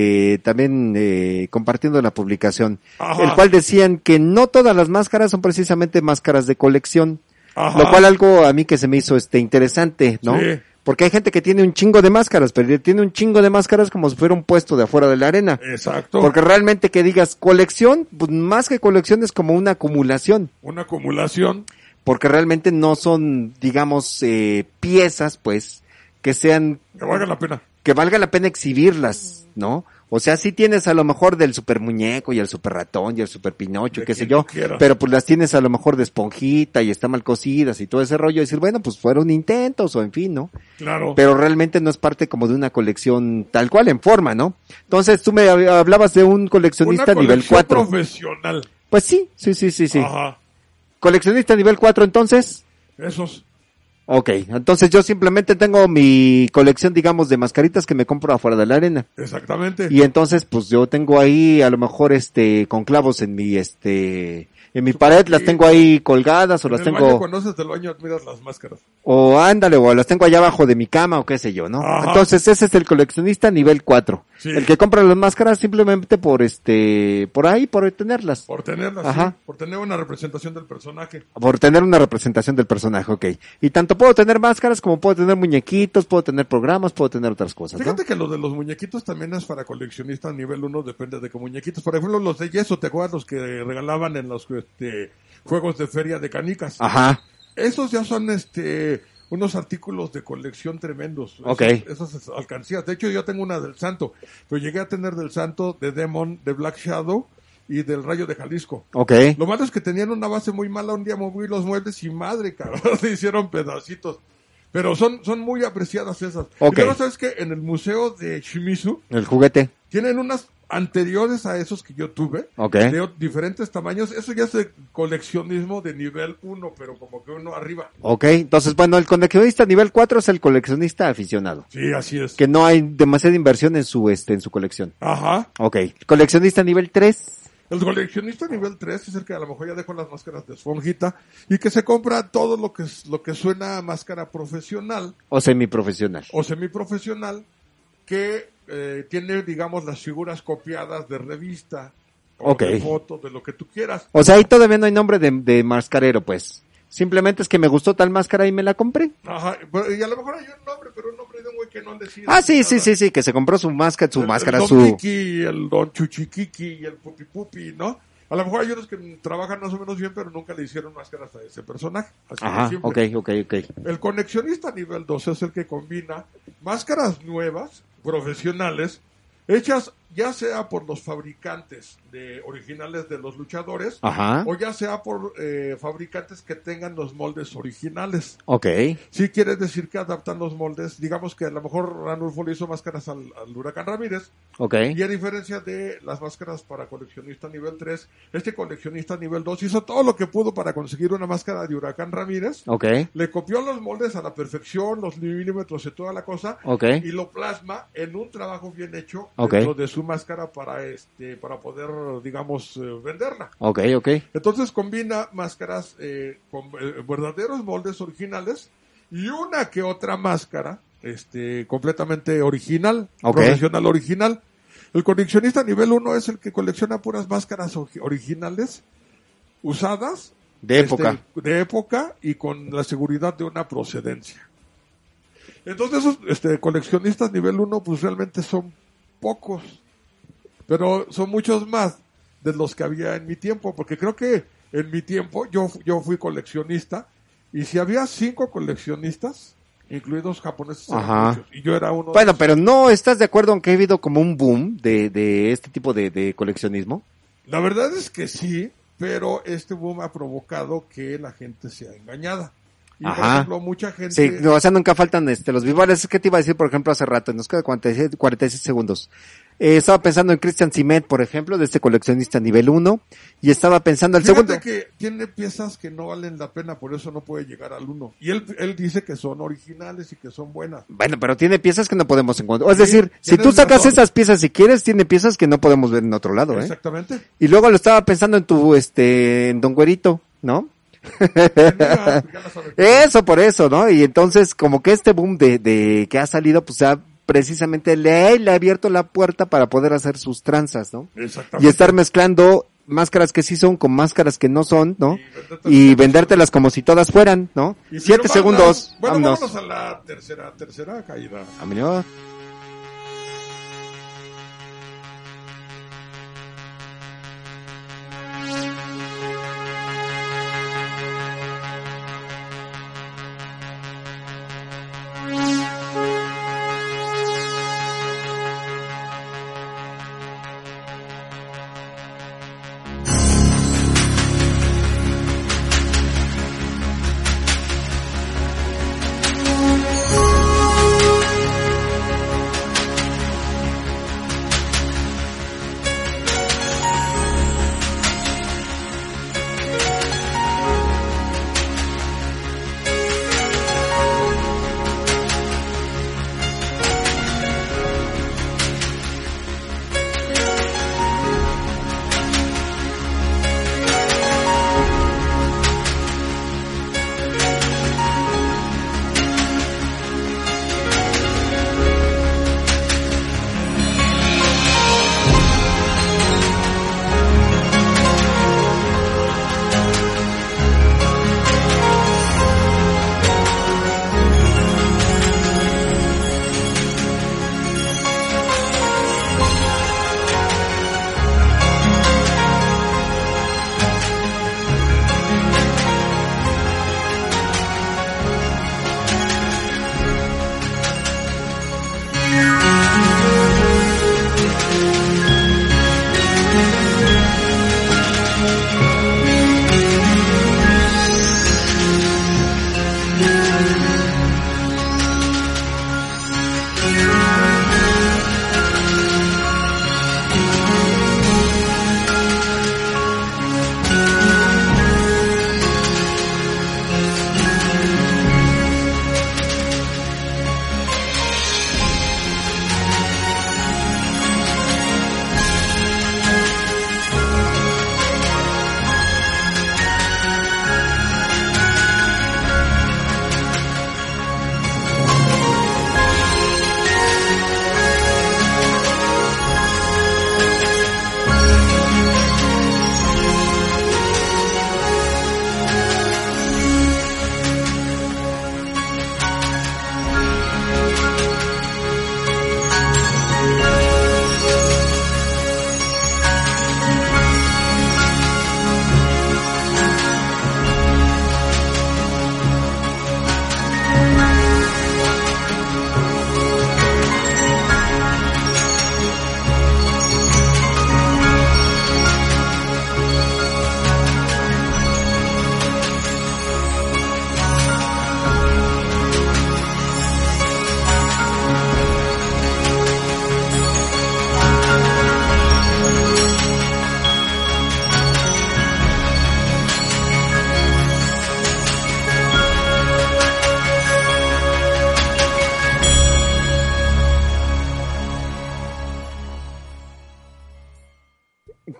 también compartiendo la publicación, ajá, el cual decían que no todas las máscaras son precisamente máscaras de colección, ajá, lo cual algo a mí que se me hizo interesante, ¿no? Sí. Porque hay gente que tiene un chingo de máscaras, pero tiene un chingo de máscaras como si fuera un puesto de afuera de la arena. Exacto. Porque realmente que digas colección, pues más que colección es como una acumulación. Una acumulación. Porque realmente no son, digamos, piezas, pues, que sean... Que valga la pena. Que valga la pena exhibirlas, ¿no? O sea, sí tienes a lo mejor del super muñeco y el super ratón y el super Pinocho, qué sé yo, pero pues las tienes a lo mejor de esponjita y están mal cocidas y todo ese rollo, y decir, bueno, pues fueron intentos o en fin, ¿no? Claro. Pero realmente no es parte como de una colección tal cual en forma, ¿no? Entonces tú me hablabas de un coleccionista nivel 4. Profesional. Pues sí. Ajá. Coleccionista nivel 4 entonces. Esos. Ok, entonces yo simplemente tengo mi colección, digamos, de mascaritas que me compro afuera de la arena. Exactamente. Y entonces, pues yo tengo ahí, a lo mejor, con clavos en mi pared, las tengo ahí colgadas o las tengo... Baño, cuando haces del baño admiras las máscaras. O ándale, o las tengo allá abajo de mi cama o qué sé yo, ¿no? Ajá. Entonces ese es el coleccionista nivel 4. Sí. El que compra las máscaras simplemente por ahí, por tenerlas. Por tenerlas, ajá, sí. Por tener una representación del personaje. Por tener una representación del personaje, ok. Y tanto puedo tener máscaras como puedo tener muñequitos, puedo tener programas, puedo tener otras cosas, Fíjate, ¿no? que lo de los muñequitos también es para coleccionistas nivel 1, depende de qué muñequitos. Por ejemplo, los de yeso, ¿te acuerdas los que regalaban en los juegos de feria de canicas? Ajá. Esos ya son unos artículos de colección tremendos. Okay. Esas alcancías. De hecho, yo tengo una del Santo, pero llegué a tener del Santo, de Demon, de Black Shadow y del Rayo de Jalisco. Okay. Lo malo es que tenían una base muy mala. Un día moví los muebles y madre, cabrón, se hicieron pedacitos. Pero son muy apreciadas esas. Okay. Y luego, ¿sabes qué? En el museo de Shimizu, el juguete, tienen unas anteriores a esos que yo tuve, okay, de diferentes tamaños. Eso ya es de coleccionismo de nivel 1, pero como que uno arriba. Ok, entonces bueno, el coleccionista nivel 4 es el coleccionista aficionado. Sí, así es. Que no hay demasiada inversión en su colección. Ajá. Ok, coleccionista nivel 3. El coleccionista nivel 3 es el que a lo mejor ya dejó las máscaras de esponjita y que se compra todo lo que suena a máscara profesional. O semiprofesional. O semiprofesional, que tiene, digamos, las figuras copiadas de revista, o okay, de fotos, de lo que tú quieras. O sea, ahí todavía no hay nombre de mascarero, pues. Simplemente es que me gustó tal máscara y me la compré. Ajá, y a lo mejor hay un nombre, pero un nombre de un güey que no han decidido. Ah, sí, que se compró su máscara, el Don Kiki, el Don Chuchiquiqui y el Pupi Pupi, ¿no? A lo mejor hay unos que trabajan más o menos bien, pero nunca le hicieron máscaras a ese personaje. Así ajá, ok. El coleccionista nivel 2 es el que combina máscaras nuevas, profesionales, hechas ya sea por los fabricantes originales de los luchadores, ajá, o ya sea por fabricantes que tengan los moldes originales. Ok. Sí quiere decir que adaptan los moldes, digamos que a lo mejor Ranulfo le hizo máscaras al Huracán Ramírez, Ok. y a diferencia de las máscaras para coleccionista nivel 3, este coleccionista nivel 2 hizo todo lo que pudo para conseguir una máscara de Huracán Ramírez, Ok. le copió los moldes a la perfección, los milímetros y toda la cosa, Ok. y lo plasma en un trabajo bien hecho Ok. dentro de su máscara para poder, digamos, venderla. Ok. Entonces combina máscaras con verdaderos moldes originales y una que otra máscara completamente original, Ok. profesional original. El coleccionista nivel 1 es el que colecciona puras máscaras originales usadas De época. de época y con la seguridad de una procedencia. Entonces esos coleccionistas nivel 1 pues realmente son pocos, pero son muchos más de los que había en mi tiempo, porque creo que en mi tiempo yo fui coleccionista y si había 5 coleccionistas, incluidos japoneses, Ajá. y yo era uno. Bueno, pero no estás de acuerdo en que ha habido como un boom de este tipo de coleccionismo. La verdad es que sí, pero este boom ha provocado que la gente sea engañada. Y por Ajá. ejemplo, mucha gente... Sí, no, o sea, nunca faltan los visuales. Es que te iba a decir, por ejemplo, hace rato, nos quedan 46 segundos. Estaba pensando en Christian Simet, por ejemplo, de este coleccionista nivel 1, y estaba pensando el Fíjate segundo. que tiene piezas que no valen la pena, por eso no puede llegar al 1. Y él dice que son originales y que son buenas. Bueno, pero tiene piezas que no podemos encontrar. Es Sí, decir, si tienes tú sacas razón. esas piezas si quieres, tiene piezas que no podemos ver en otro lado, ¿eh? Exactamente. Y luego lo estaba pensando en en Don Güerito, ¿no? Mira, ya lo sabes. Eso, por eso, ¿no? Y entonces, como que este boom de que ha salido, pues ya precisamente le ha abierto la puerta para poder hacer sus tranzas, ¿no? Exactamente. Y estar mezclando máscaras que sí son con máscaras que no son, ¿no? Y Y vendértelas como si todas fueran, ¿no? Y 7 firmarlas. segundos, Bueno, vámonos. vámonos a la tercera caída. Vámonos.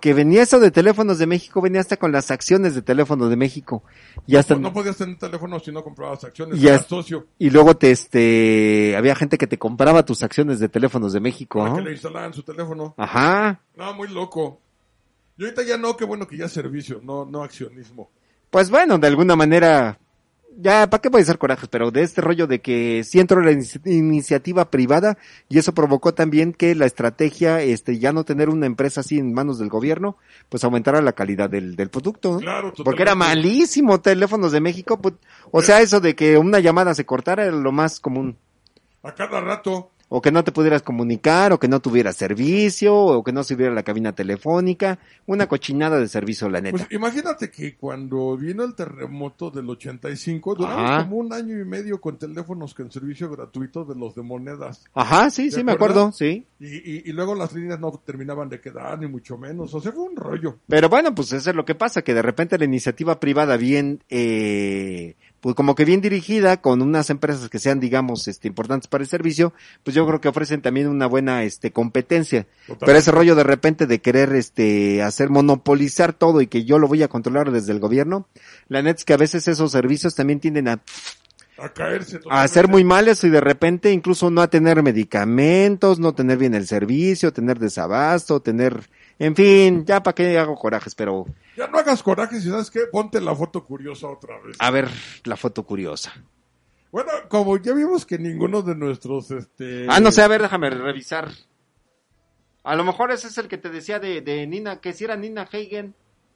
que venía eso de Teléfonos de México, venía hasta con las acciones de Teléfonos de México. Y hasta No podías tener teléfono si no comprabas acciones, y eras socio. Y luego había gente que te compraba tus acciones de Teléfonos de México. Para que le instalaran su teléfono. Ajá. No, muy loco. Y ahorita ya no, qué bueno que ya es servicio, no accionismo. Pues bueno, de alguna manera, ya, ¿para qué voy a hacer corajes? Pero de este rollo de que sí entró la iniciativa privada y eso provocó también que la estrategia, ya no tener una empresa así en manos del gobierno, pues aumentara la calidad del producto, ¿no? Claro, totalmente. Porque era malísimo Teléfonos de México, pues, o sea, eso de que una llamada se cortara era lo más común. A cada rato. O que no te pudieras comunicar, o que no tuvieras servicio, o que no sirviera la cabina telefónica, una cochinada de servicio, la neta. Pues imagínate que cuando vino el terremoto del 85, duramos Ajá. como 1 año y medio con teléfonos con servicio gratuito de los de monedas. Ajá, sí, ¿Te me acuerdas? acuerdo, sí. Y luego las líneas no terminaban de quedar, ni mucho menos. O sea, fue un rollo. Pero bueno, pues eso es lo que pasa, que de repente la iniciativa privada bien, pues como que bien dirigida, con unas empresas que sean, digamos, importantes para el servicio, pues yo creo que ofrecen también una buena, competencia. Total. Pero ese rollo de repente de querer, hacer monopolizar todo y que yo lo voy a controlar desde el gobierno, la neta es que a veces esos servicios también tienden a caerse. a ser muy males y de repente incluso no a tener medicamentos, no tener bien el servicio, tener desabasto, en fin, ya para qué hago corajes, pero Ya no hagas coraje, si sabes qué, ponte la foto curiosa otra vez. a ver la foto curiosa. Bueno, como ya vimos que ninguno de nuestros, No sé, a ver, déjame revisar. A lo mejor ese es el que te decía de Nina, que si era Nina Hagen.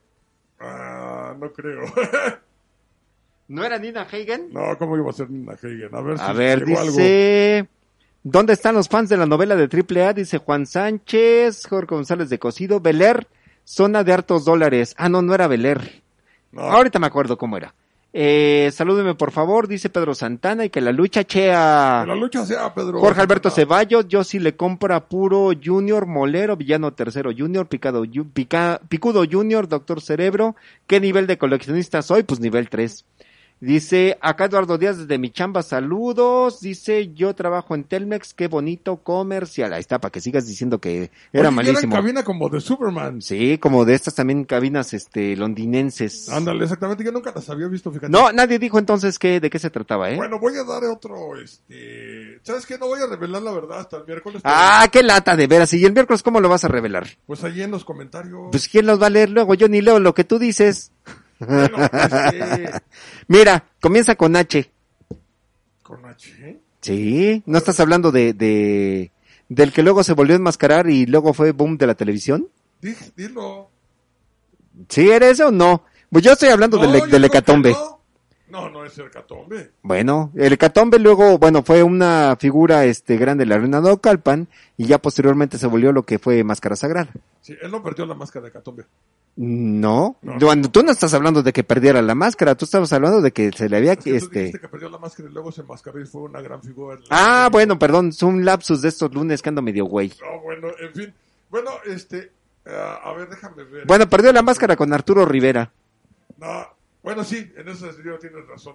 No creo. ¿No era Nina Hagen? No, ¿cómo iba a ser Nina Hagen? A ver si A ver, llegó dice... ¿Dónde están los fans de la novela de AAA? Dice Juan Sánchez, Jorge González de Cocido, Beler, zona de hartos dólares. No era Beler. No. Ahorita me acuerdo cómo era. Salúdeme por favor, dice Pedro Santana, y que la lucha chea. Que la lucha sea, Pedro. Jorge Alberto Ceballos, yo sí le compro a puro Junior, Molero, Villano Tercero Junior, Picudo Junior, Doctor Cerebro. ¿Qué nivel de coleccionista soy? Pues nivel 3. Dice, acá Eduardo Díaz desde mi chamba, saludos. Dice, yo trabajo en Telmex, qué bonito comercial. Ahí está, para que sigas diciendo que era malísimo. Era cabina como de Superman. Sí, como de estas también cabinas, londinenses. Ándale, exactamente, yo nunca las había visto, fíjate. No, nadie dijo entonces de qué se trataba, ¿eh? Bueno, voy a dar otro, ¿sabes qué? No voy a revelar la verdad hasta el miércoles. Qué lata, de veras. ¿Y el miércoles cómo lo vas a revelar? Pues allí en los comentarios. Pues ¿quién los va a leer luego? Yo ni leo lo que tú dices. Bueno, pues, Mira, comienza con H. ¿Con H? Sí, ¿no estás hablando del que luego se volvió a enmascarar y luego fue boom de la televisión? Dilo. ¿Sí eres o no? Pues yo estoy hablando del Hecatombe. No es el Hecatombe. Bueno, el Hecatombe luego, fue una figura grande de la reina Naucalpan y ya posteriormente se volvió lo que fue Máscara Sagrada. Sí, él no perdió la máscara de Hecatombe. No. Tú no estás hablando de que perdiera la máscara, tú estabas hablando de que se le había... Es que tú dijiste que perdió la máscara y luego se enmascaró y fue una gran figura. Bueno, perdón, es un lapsus de estos lunes que ando medio güey. No, bueno, en fin. Bueno, a ver, déjame ver. Bueno, perdió la máscara con Arturo Rivera. No, bueno, sí, en eso tienes razón.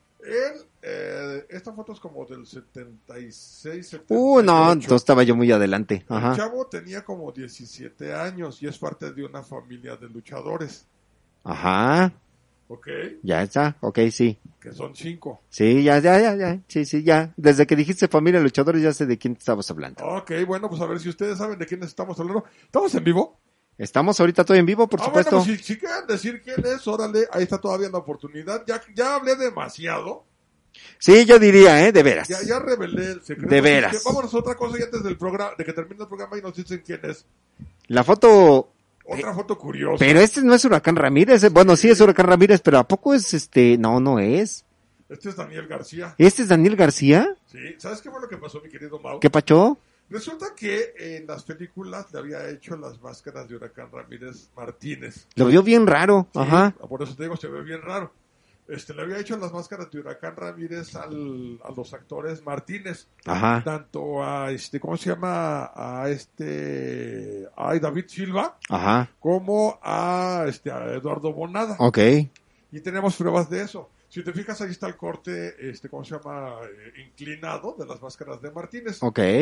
Esta foto es como del 76, 78. No, entonces estaba yo muy adelante. Ajá. El chavo tenía como 17 años y es parte de una familia de luchadores. Ajá. ¿Ok? Ya está, ok, sí. Que son 5. Sí, ya. Sí, ya. Desde que dijiste familia de luchadores ya sé de quién estabas hablando. Ok, bueno, pues a ver si ustedes saben de quiénes estamos hablando. ¿Estamos en vivo? Estamos ahorita todo en vivo, por supuesto. Bueno, pues si quieren decir quién es, órale, ahí está todavía la oportunidad. Ya hablé demasiado. Sí, yo diría, de veras. Ya revelé el secreto. De veras. Vámonos a otra cosa ya antes del programa, de que termine el programa y nos dicen quién es. La foto... Otra foto curiosa. Pero no es Huracán Ramírez. Bueno, sí es Huracán Ramírez, pero ¿a poco es No es. Este es Daniel García. ¿Este es Daniel García? Sí. ¿Sabes qué fue lo que pasó, mi querido Mau? ¿Qué pachó? Resulta que en las películas le había hecho las máscaras de Huracán Ramírez Martínez. Lo vio bien raro, Sí, ajá. Por eso te digo, se ve bien raro. Le había hecho las máscaras de Huracán Ramírez a los actores Martínez. Ajá. Tanto a ¿cómo se llama? A David Silva. Ajá. Como a Eduardo Bonada. Ok. Y tenemos pruebas de eso. Si te fijas, ahí está el corte, ¿cómo se llama? Inclinado de las máscaras de Martínez. Ok.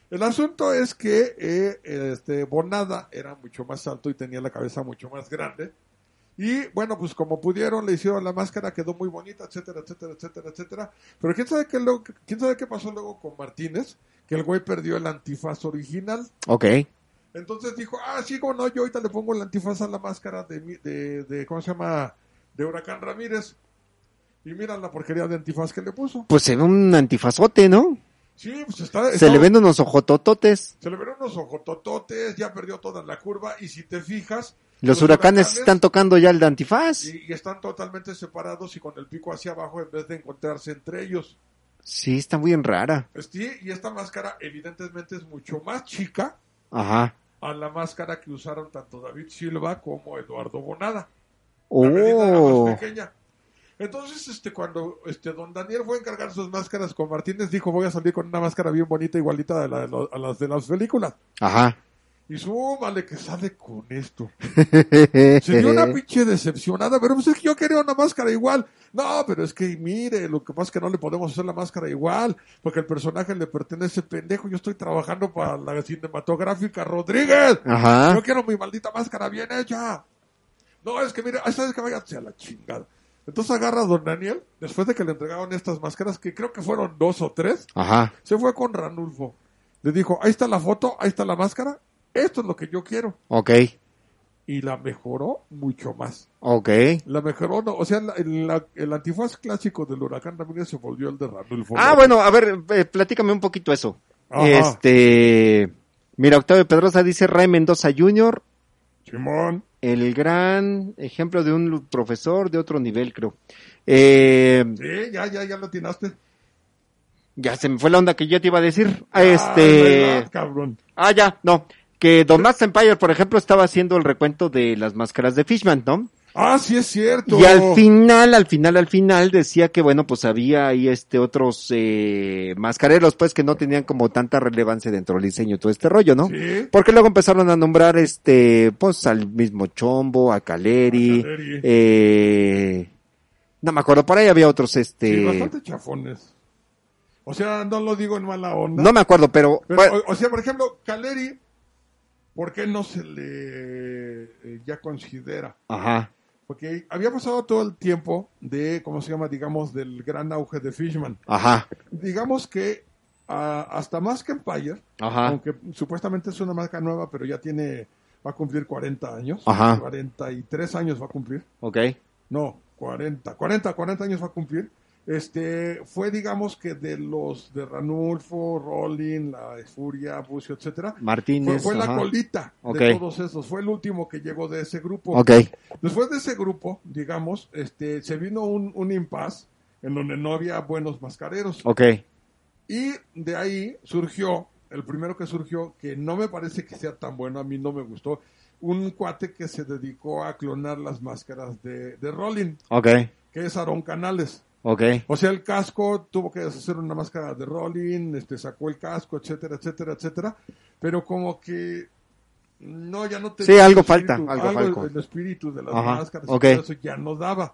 El asunto es que Bonada era mucho más alto y tenía la cabeza mucho más grande. Y bueno, pues como pudieron, le hicieron la máscara, quedó muy bonita, etcétera, etcétera, etcétera, etcétera. Pero quién sabe qué pasó luego con Martínez, que el güey perdió el antifaz original. Ok. Entonces dijo, sí, no, yo ahorita le pongo el antifaz a la máscara de ¿cómo se llama? De Huracán Ramírez. Y mira la porquería de antifaz que le puso. Pues se ve un antifazote, ¿no? Sí, pues se le ven unos ojotototes. Se le ven unos ojotototes, ya perdió toda la curva, y si te fijas... Los huracanes están tocando ya el de antifaz. Y están totalmente separados y con el pico hacia abajo en vez de encontrarse entre ellos. Sí, está muy rara. Sí, y esta máscara evidentemente es mucho más chica. Ajá. A la máscara que usaron tanto David Silva como Eduardo Bonada. Oh. La medida era más pequeña. Entonces, cuando don Daniel fue a encargar sus máscaras con Martínez, dijo, voy a salir con una máscara bien bonita, igualita a las de las películas. Ajá. Y súmale que sale con esto. Se dio una pinche decepcionada, pero pues es que yo quería una máscara igual. No, pero es que mire, lo que pasa es que no le podemos hacer la máscara igual, porque el personaje le pertenece pendejo. Yo estoy trabajando para la cinematográfica Rodríguez. Ajá. Yo quiero mi maldita máscara bien hecha. No, es que mire, esta vez que váyase a la chingada. Entonces agarra a don Daniel, después de que le entregaron estas máscaras, que creo que fueron 2 o 3, ajá, se fue con Ranulfo. Le dijo, ahí está la foto, ahí está la máscara, esto es lo que yo quiero. Ok. Y la mejoró mucho más. Ok. La mejoró, no, o sea, el antifaz clásico del Huracán Ramírez se volvió el de Ranulfo. Bueno, a ver, platícame un poquito eso. Ajá. Mira, Octavio Pedrosa dice Ray Mendoza Jr., Simón. el gran ejemplo de un profesor de otro nivel, creo. Sí, ya lo atinaste. Ya se me fue la onda que yo te iba a decir. ¿Verdad, cabrón? Ya, no. Que Don Max Empire, por ejemplo, estaba haciendo el recuento de las máscaras de Fishman, ¿no? Sí es cierto. Y al final decía que, bueno, pues había ahí otros mascareros, pues, que no tenían como tanta relevancia dentro del diseño y todo este rollo, ¿no? Sí. Porque luego empezaron a nombrar, pues, al mismo Chombo, a Caleri, no me acuerdo, por ahí había otros, Sí, bastante chafones. O sea, no lo digo en mala onda. No me acuerdo, pero bueno. O sea, por ejemplo, Caleri, ¿por qué no se le ya considera? Ajá. Porque había pasado todo el tiempo de, ¿cómo se llama? Digamos, del gran auge de Fishman. Ajá. Digamos que hasta Mask Empire, ajá, aunque supuestamente es una marca nueva, pero ya va a cumplir 40 años. Ajá. 43 años va a cumplir. Ok. No, 40 años va a cumplir. Fue, digamos, que de los de Ranulfo, Rollin, la Furia, Bucio, etcétera, Martínez, fue la colita de todos esos, fue el último que llegó de ese grupo. Okay. Después de ese grupo, digamos, se vino un impasse en donde no había buenos mascareros. Okay. Y de ahí surgió, el primero que surgió, que no me parece que sea tan bueno, a mí no me gustó, un cuate que se dedicó a clonar las máscaras de Rollin. Okay. Que es Aarón Canales. Okay. O sea, el casco tuvo que hacer una máscara de Rollin, sacó el casco, etcétera, etcétera, etcétera, pero como que no, ya no tenía. Sí, algo falta, algo. El espíritu de las ajá, máscaras, okay. Y eso ya no daba.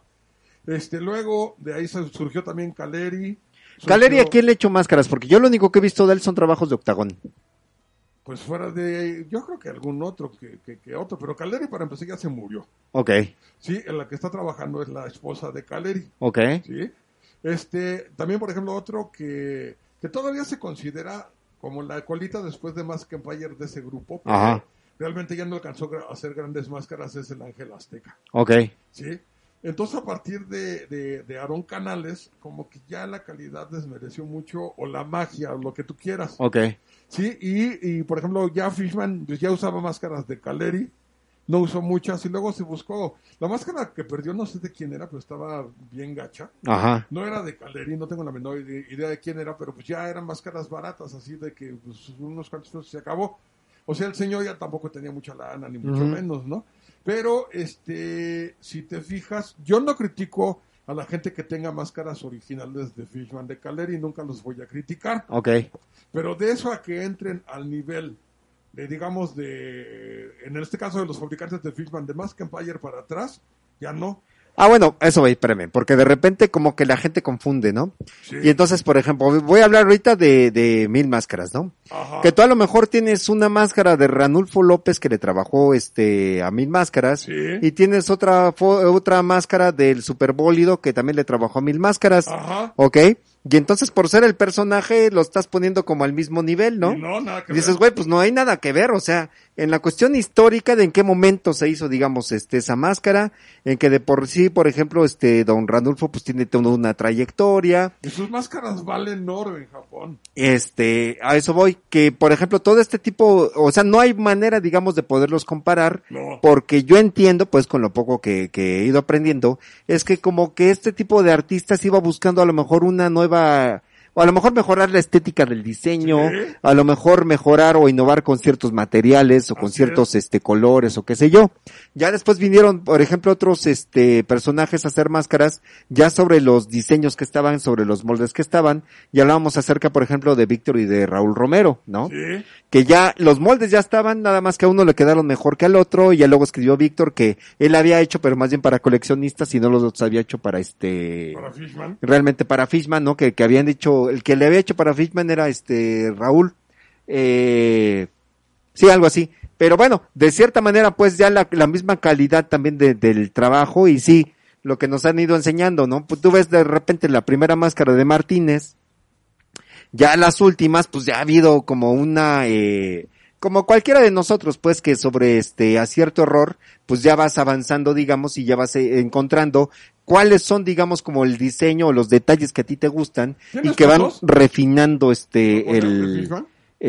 Luego de ahí surgió también Caleri. Caleri, ¿a quién le echó máscaras? Porque yo lo único que he visto de él son trabajos de Octagón. Pues fuera de, yo creo que algún otro que otro, pero Caleri para empezar ya se murió. Okay. Sí, en la que está trabajando es la esposa de Caleri. Okay. Sí. También, por ejemplo, otro que todavía se considera como la colita después de Mask Empire de ese grupo, pero ajá, realmente ya no alcanzó a hacer grandes máscaras, es el Ángel Azteca. Okay. Sí. Entonces, a partir de Aarón Canales, como que ya la calidad desmereció mucho, o la magia, o lo que tú quieras. Okay. Sí, y por ejemplo, ya Fishman ya usaba máscaras de Caleri, no usó muchas, y luego se buscó, la máscara que perdió no sé de quién era, pero estaba bien gacha. Ajá. No era de Caleri, no tengo la menor idea de quién era, pero pues ya eran máscaras baratas, así de que pues, unos cuantos pesos se acabó. O sea, el señor ya tampoco tenía mucha lana, ni mucho menos, ¿no? Pero, si te fijas, yo no critico a la gente que tenga máscaras originales de Fishman de Caleri, nunca los voy a criticar. Okay. Pero de eso a que entren al nivel de, digamos, en este caso de los fabricantes de Fishman de Mask Empire para atrás, ya no. Ah, bueno, eso voy, espérame, porque de repente como que la gente confunde, ¿no? Sí. Y entonces, por ejemplo, voy a hablar ahorita de 1000 máscaras, ¿no? Ajá. Que tú a lo mejor tienes una máscara de Ranulfo López que le trabajó a 1000 máscaras, Sí. y tienes otra máscara del Superbólido que también le trabajó a 1000 máscaras, Ajá. ¿ok? Y entonces por ser el personaje lo estás poniendo como al mismo nivel, ¿no? Y no, nada que Y dices, ver. güey, pues no hay nada que ver, o sea, en la cuestión histórica de en qué momento se hizo, digamos, esa máscara, en que de por sí, por ejemplo, don Ranulfo pues tiene toda una trayectoria, Y sus máscaras valen oro en Japón. a eso voy, que por ejemplo todo este tipo, o sea, no hay manera, digamos, de poderlos comparar, No. porque yo entiendo, pues con lo poco que he ido aprendiendo, es que como que este tipo de artistas iba buscando a lo mejor una nueva, o a lo mejor mejorar la estética del diseño, Sí. a lo mejor mejorar o innovar con ciertos materiales o con Así ciertos colores o qué sé yo. Ya después vinieron, por ejemplo, otros personajes a hacer máscaras ya sobre los diseños que estaban, sobre los moldes que estaban, y hablábamos acerca, por ejemplo, de Víctor y de Raúl Romero, ¿no? Sí. Que ya los moldes ya estaban, nada más que a uno le quedaron mejor que al otro, y ya luego escribió Víctor que él había hecho, pero más bien para coleccionistas, y no los otros había hecho para Para Fishman. realmente para Fishman, ¿no? Que habían dicho, el que le había hecho para Fishman era Raúl, sí, algo así. Pero bueno, de cierta manera, pues ya la misma calidad también del trabajo, y sí, lo que nos han ido enseñando, ¿no? Pues tú ves de repente la primera máscara de Martínez, ya las últimas, pues ya ha habido como como cualquiera de nosotros, pues que sobre acierto error, pues ya vas avanzando, digamos, y ya vas encontrando cuáles son, digamos, como el diseño o los detalles que a ti te gustan, y ¿Tienes que van fotos? refinando ¿Por de Fishman?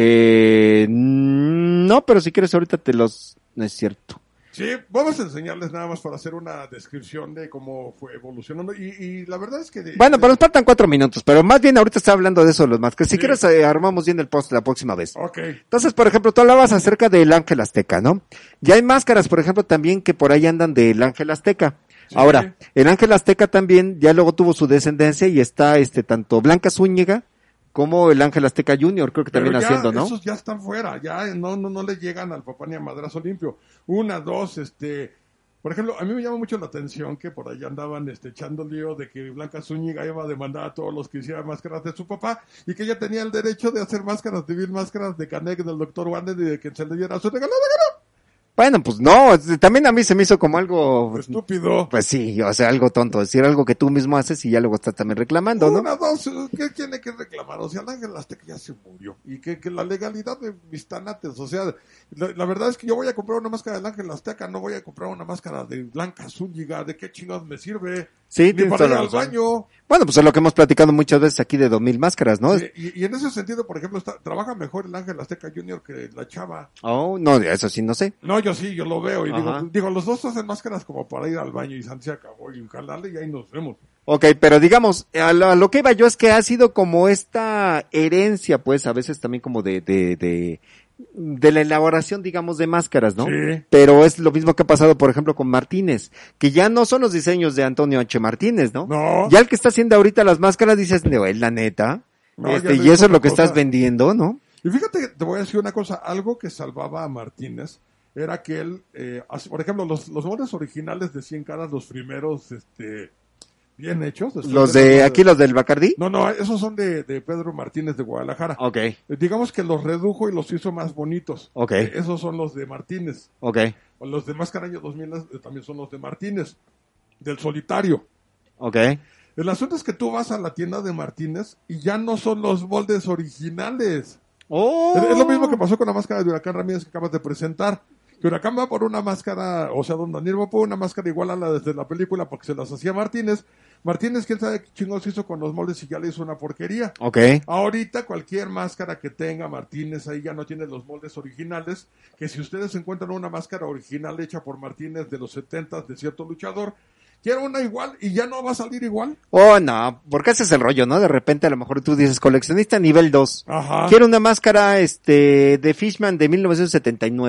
No, pero si quieres ahorita no es cierto. Sí, vamos a enseñarles nada más para hacer una descripción de cómo fue evolucionando. Y la verdad es que... Bueno, pero nos faltan 4 minutos, pero más bien ahorita está hablando de eso los más, que si Sí. quieres armamos bien el post la próxima vez. Ok. Entonces, por ejemplo, tú hablabas acerca del Ángel Azteca, ¿no? Ya hay máscaras, por ejemplo, también que por ahí andan del Ángel Azteca. Sí. Ahora, el Ángel Azteca también ya luego tuvo su descendencia y está tanto Blanca Zúñiga como el Ángel Azteca Junior, creo que Pero también ya haciendo, ¿no? esos ya están fuera, ya no le llegan al papá ni a madrazo limpio. Una, dos, por ejemplo, a mí me llama mucho la atención que por ahí andaban echando lío de que Blanca Zúñiga iba a demandar a todos los que hicieran máscaras de su papá y que ella tenía el derecho de hacer máscaras de 1000 máscaras de Canek del Dr. Wander y de que se le diera su regalo. Bueno, pues no, también a mí se me hizo como algo... Estúpido. Pues sí, o sea, algo tonto, decir algo que tú mismo haces y ya luego estás también reclamando, ¿no? Una, dos, ¿qué tiene que reclamar? O sea, el Ángel Azteca ya se murió. Y que la legalidad de mis tanates, o sea, la verdad es que yo voy a comprar una máscara del Ángel Azteca, no voy a comprar una máscara de Blanca Zúñiga, ¿de qué chingados me sirve? Sí, Ni tienes para ir toda la al razón. baño. Bueno, pues es lo que hemos platicado muchas veces aquí de 2000 máscaras, ¿no? Sí, y en ese sentido, por ejemplo, trabaja mejor el Ángel Azteca Junior que la chava. Oh, no, eso sí, no sé. No, yo sí, yo lo veo. Y Ajá. digo, los dos hacen máscaras como para ir al baño y se acabó y jalarle y ahí nos vemos. Ok, pero digamos, a lo que iba yo es que ha sido como esta herencia, pues, a veces también como de la elaboración, digamos, de máscaras, ¿no? Sí. Pero es lo mismo que ha pasado, por ejemplo, con Martínez, que ya no son los diseños de Antonio H. Martínez, ¿no? No. Ya el que está haciendo ahorita las máscaras dices, no, es la neta. No, ya y no eso es es lo que otra estás cosa. vendiendo, ¿no? Y fíjate que te voy a decir una cosa, algo que salvaba a Martínez era que él, por ejemplo, los moldes originales de 100 caras, los primeros, bien hechos. Los del Bacardí. No, esos son de Pedro Martínez de Guadalajara. Ok, Digamos que los redujo y los hizo más bonitos. ok, Esos son los de Martínez. ok, O los de Máscara Año 2000 también son los de Martínez, del Solitario. ok. El asunto es que tú vas a la tienda de Martínez y ya no son los moldes originales. Oh. Es lo mismo que pasó con la máscara de Huracán Ramírez que acabas de presentar. Que Huracán va por una máscara, o sea, don Daniel va por una máscara igual a la desde la película porque se las hacía Martínez. Martínez, quién sabe qué chingados hizo con los moldes y ya le hizo una porquería. Ok, Ahorita cualquier máscara que tenga Martínez ahí ya no tiene los moldes originales, que si ustedes encuentran una máscara original hecha por Martínez de los 70s de cierto luchador, quiero una igual y ya no va a salir igual. oh no, porque ese es el rollo, ¿no? De repente a lo mejor tú dices coleccionista nivel 2. Ajá. Quiero una máscara de Fishman de 1979.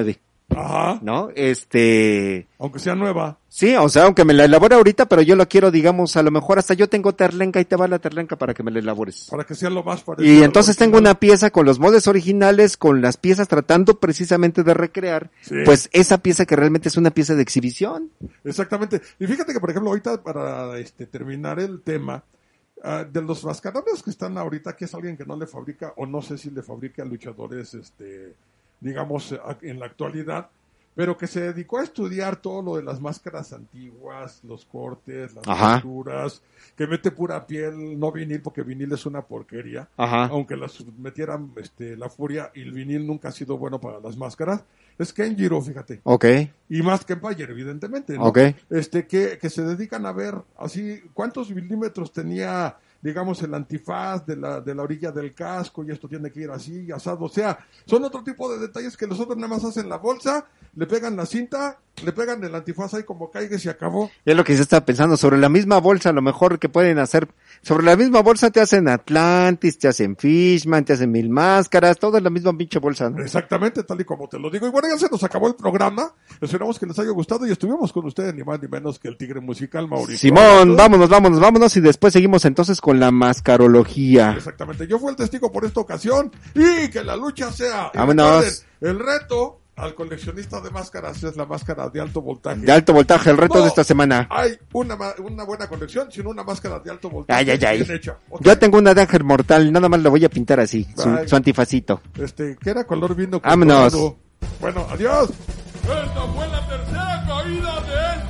Ajá. ¿no? Aunque sea nueva. Sí, o sea, aunque me la elabore ahorita, pero yo lo quiero, digamos, a lo mejor hasta yo tengo terlenca y te va la terlenca para que me la elabores. Para que sea lo más parecido. Y entonces tengo una pieza con los moldes originales, con las piezas tratando precisamente de recrear, sí, pues esa pieza que realmente es una pieza de exhibición. Exactamente. Y fíjate que, por ejemplo, ahorita para terminar el tema, de los mascarados que están ahorita, que es alguien que no le fabrica, o no sé si le fabrica a luchadores, digamos, en la actualidad, pero que se dedicó a estudiar todo lo de las máscaras antiguas, los cortes, las texturas, que mete pura piel, no vinil, porque vinil es una porquería. Ajá. Aunque las metieran la furia, y el vinil nunca ha sido bueno para las máscaras. Es Kenjiro, fíjate. Okay. Y más que Empire, evidentemente, ¿no? Okay. Que se dedican a ver así cuántos milímetros tenía, digamos, el antifaz de la orilla del casco, y esto tiene que ir así, asado. O sea, son otro tipo de detalles que los otros nada más hacen la bolsa, le pegan la cinta, le pegan el antifaz ahí como caiga y se acabó. Es lo que se está pensando, sobre la misma bolsa, a lo mejor que pueden hacer, sobre la misma bolsa te hacen Atlantis, te hacen Fishman, te hacen Mil Máscaras, todo es la misma pinche bolsa, ¿no? Exactamente, tal y como te lo digo. Y bueno, ya se nos acabó el programa, esperamos que les haya gustado y estuvimos con ustedes ni más ni menos que el Tigre Musical, Mauricio. Simón, vámonos y después seguimos entonces con la mascarología. Exactamente, yo fui el testigo por esta ocasión y que la lucha sea. Vámonos. El reto al coleccionista de máscaras es la máscara de alto voltaje. De alto voltaje, el reto de esta semana. Hay una buena colección, sino una máscara de alto voltaje bien hecha. Okay. Yo tengo una de Ángel Mortal, nada más la voy a pintar así, su antifacito. Que era color vino. Vámonos. Bueno, adiós. Esta fue la tercera caída de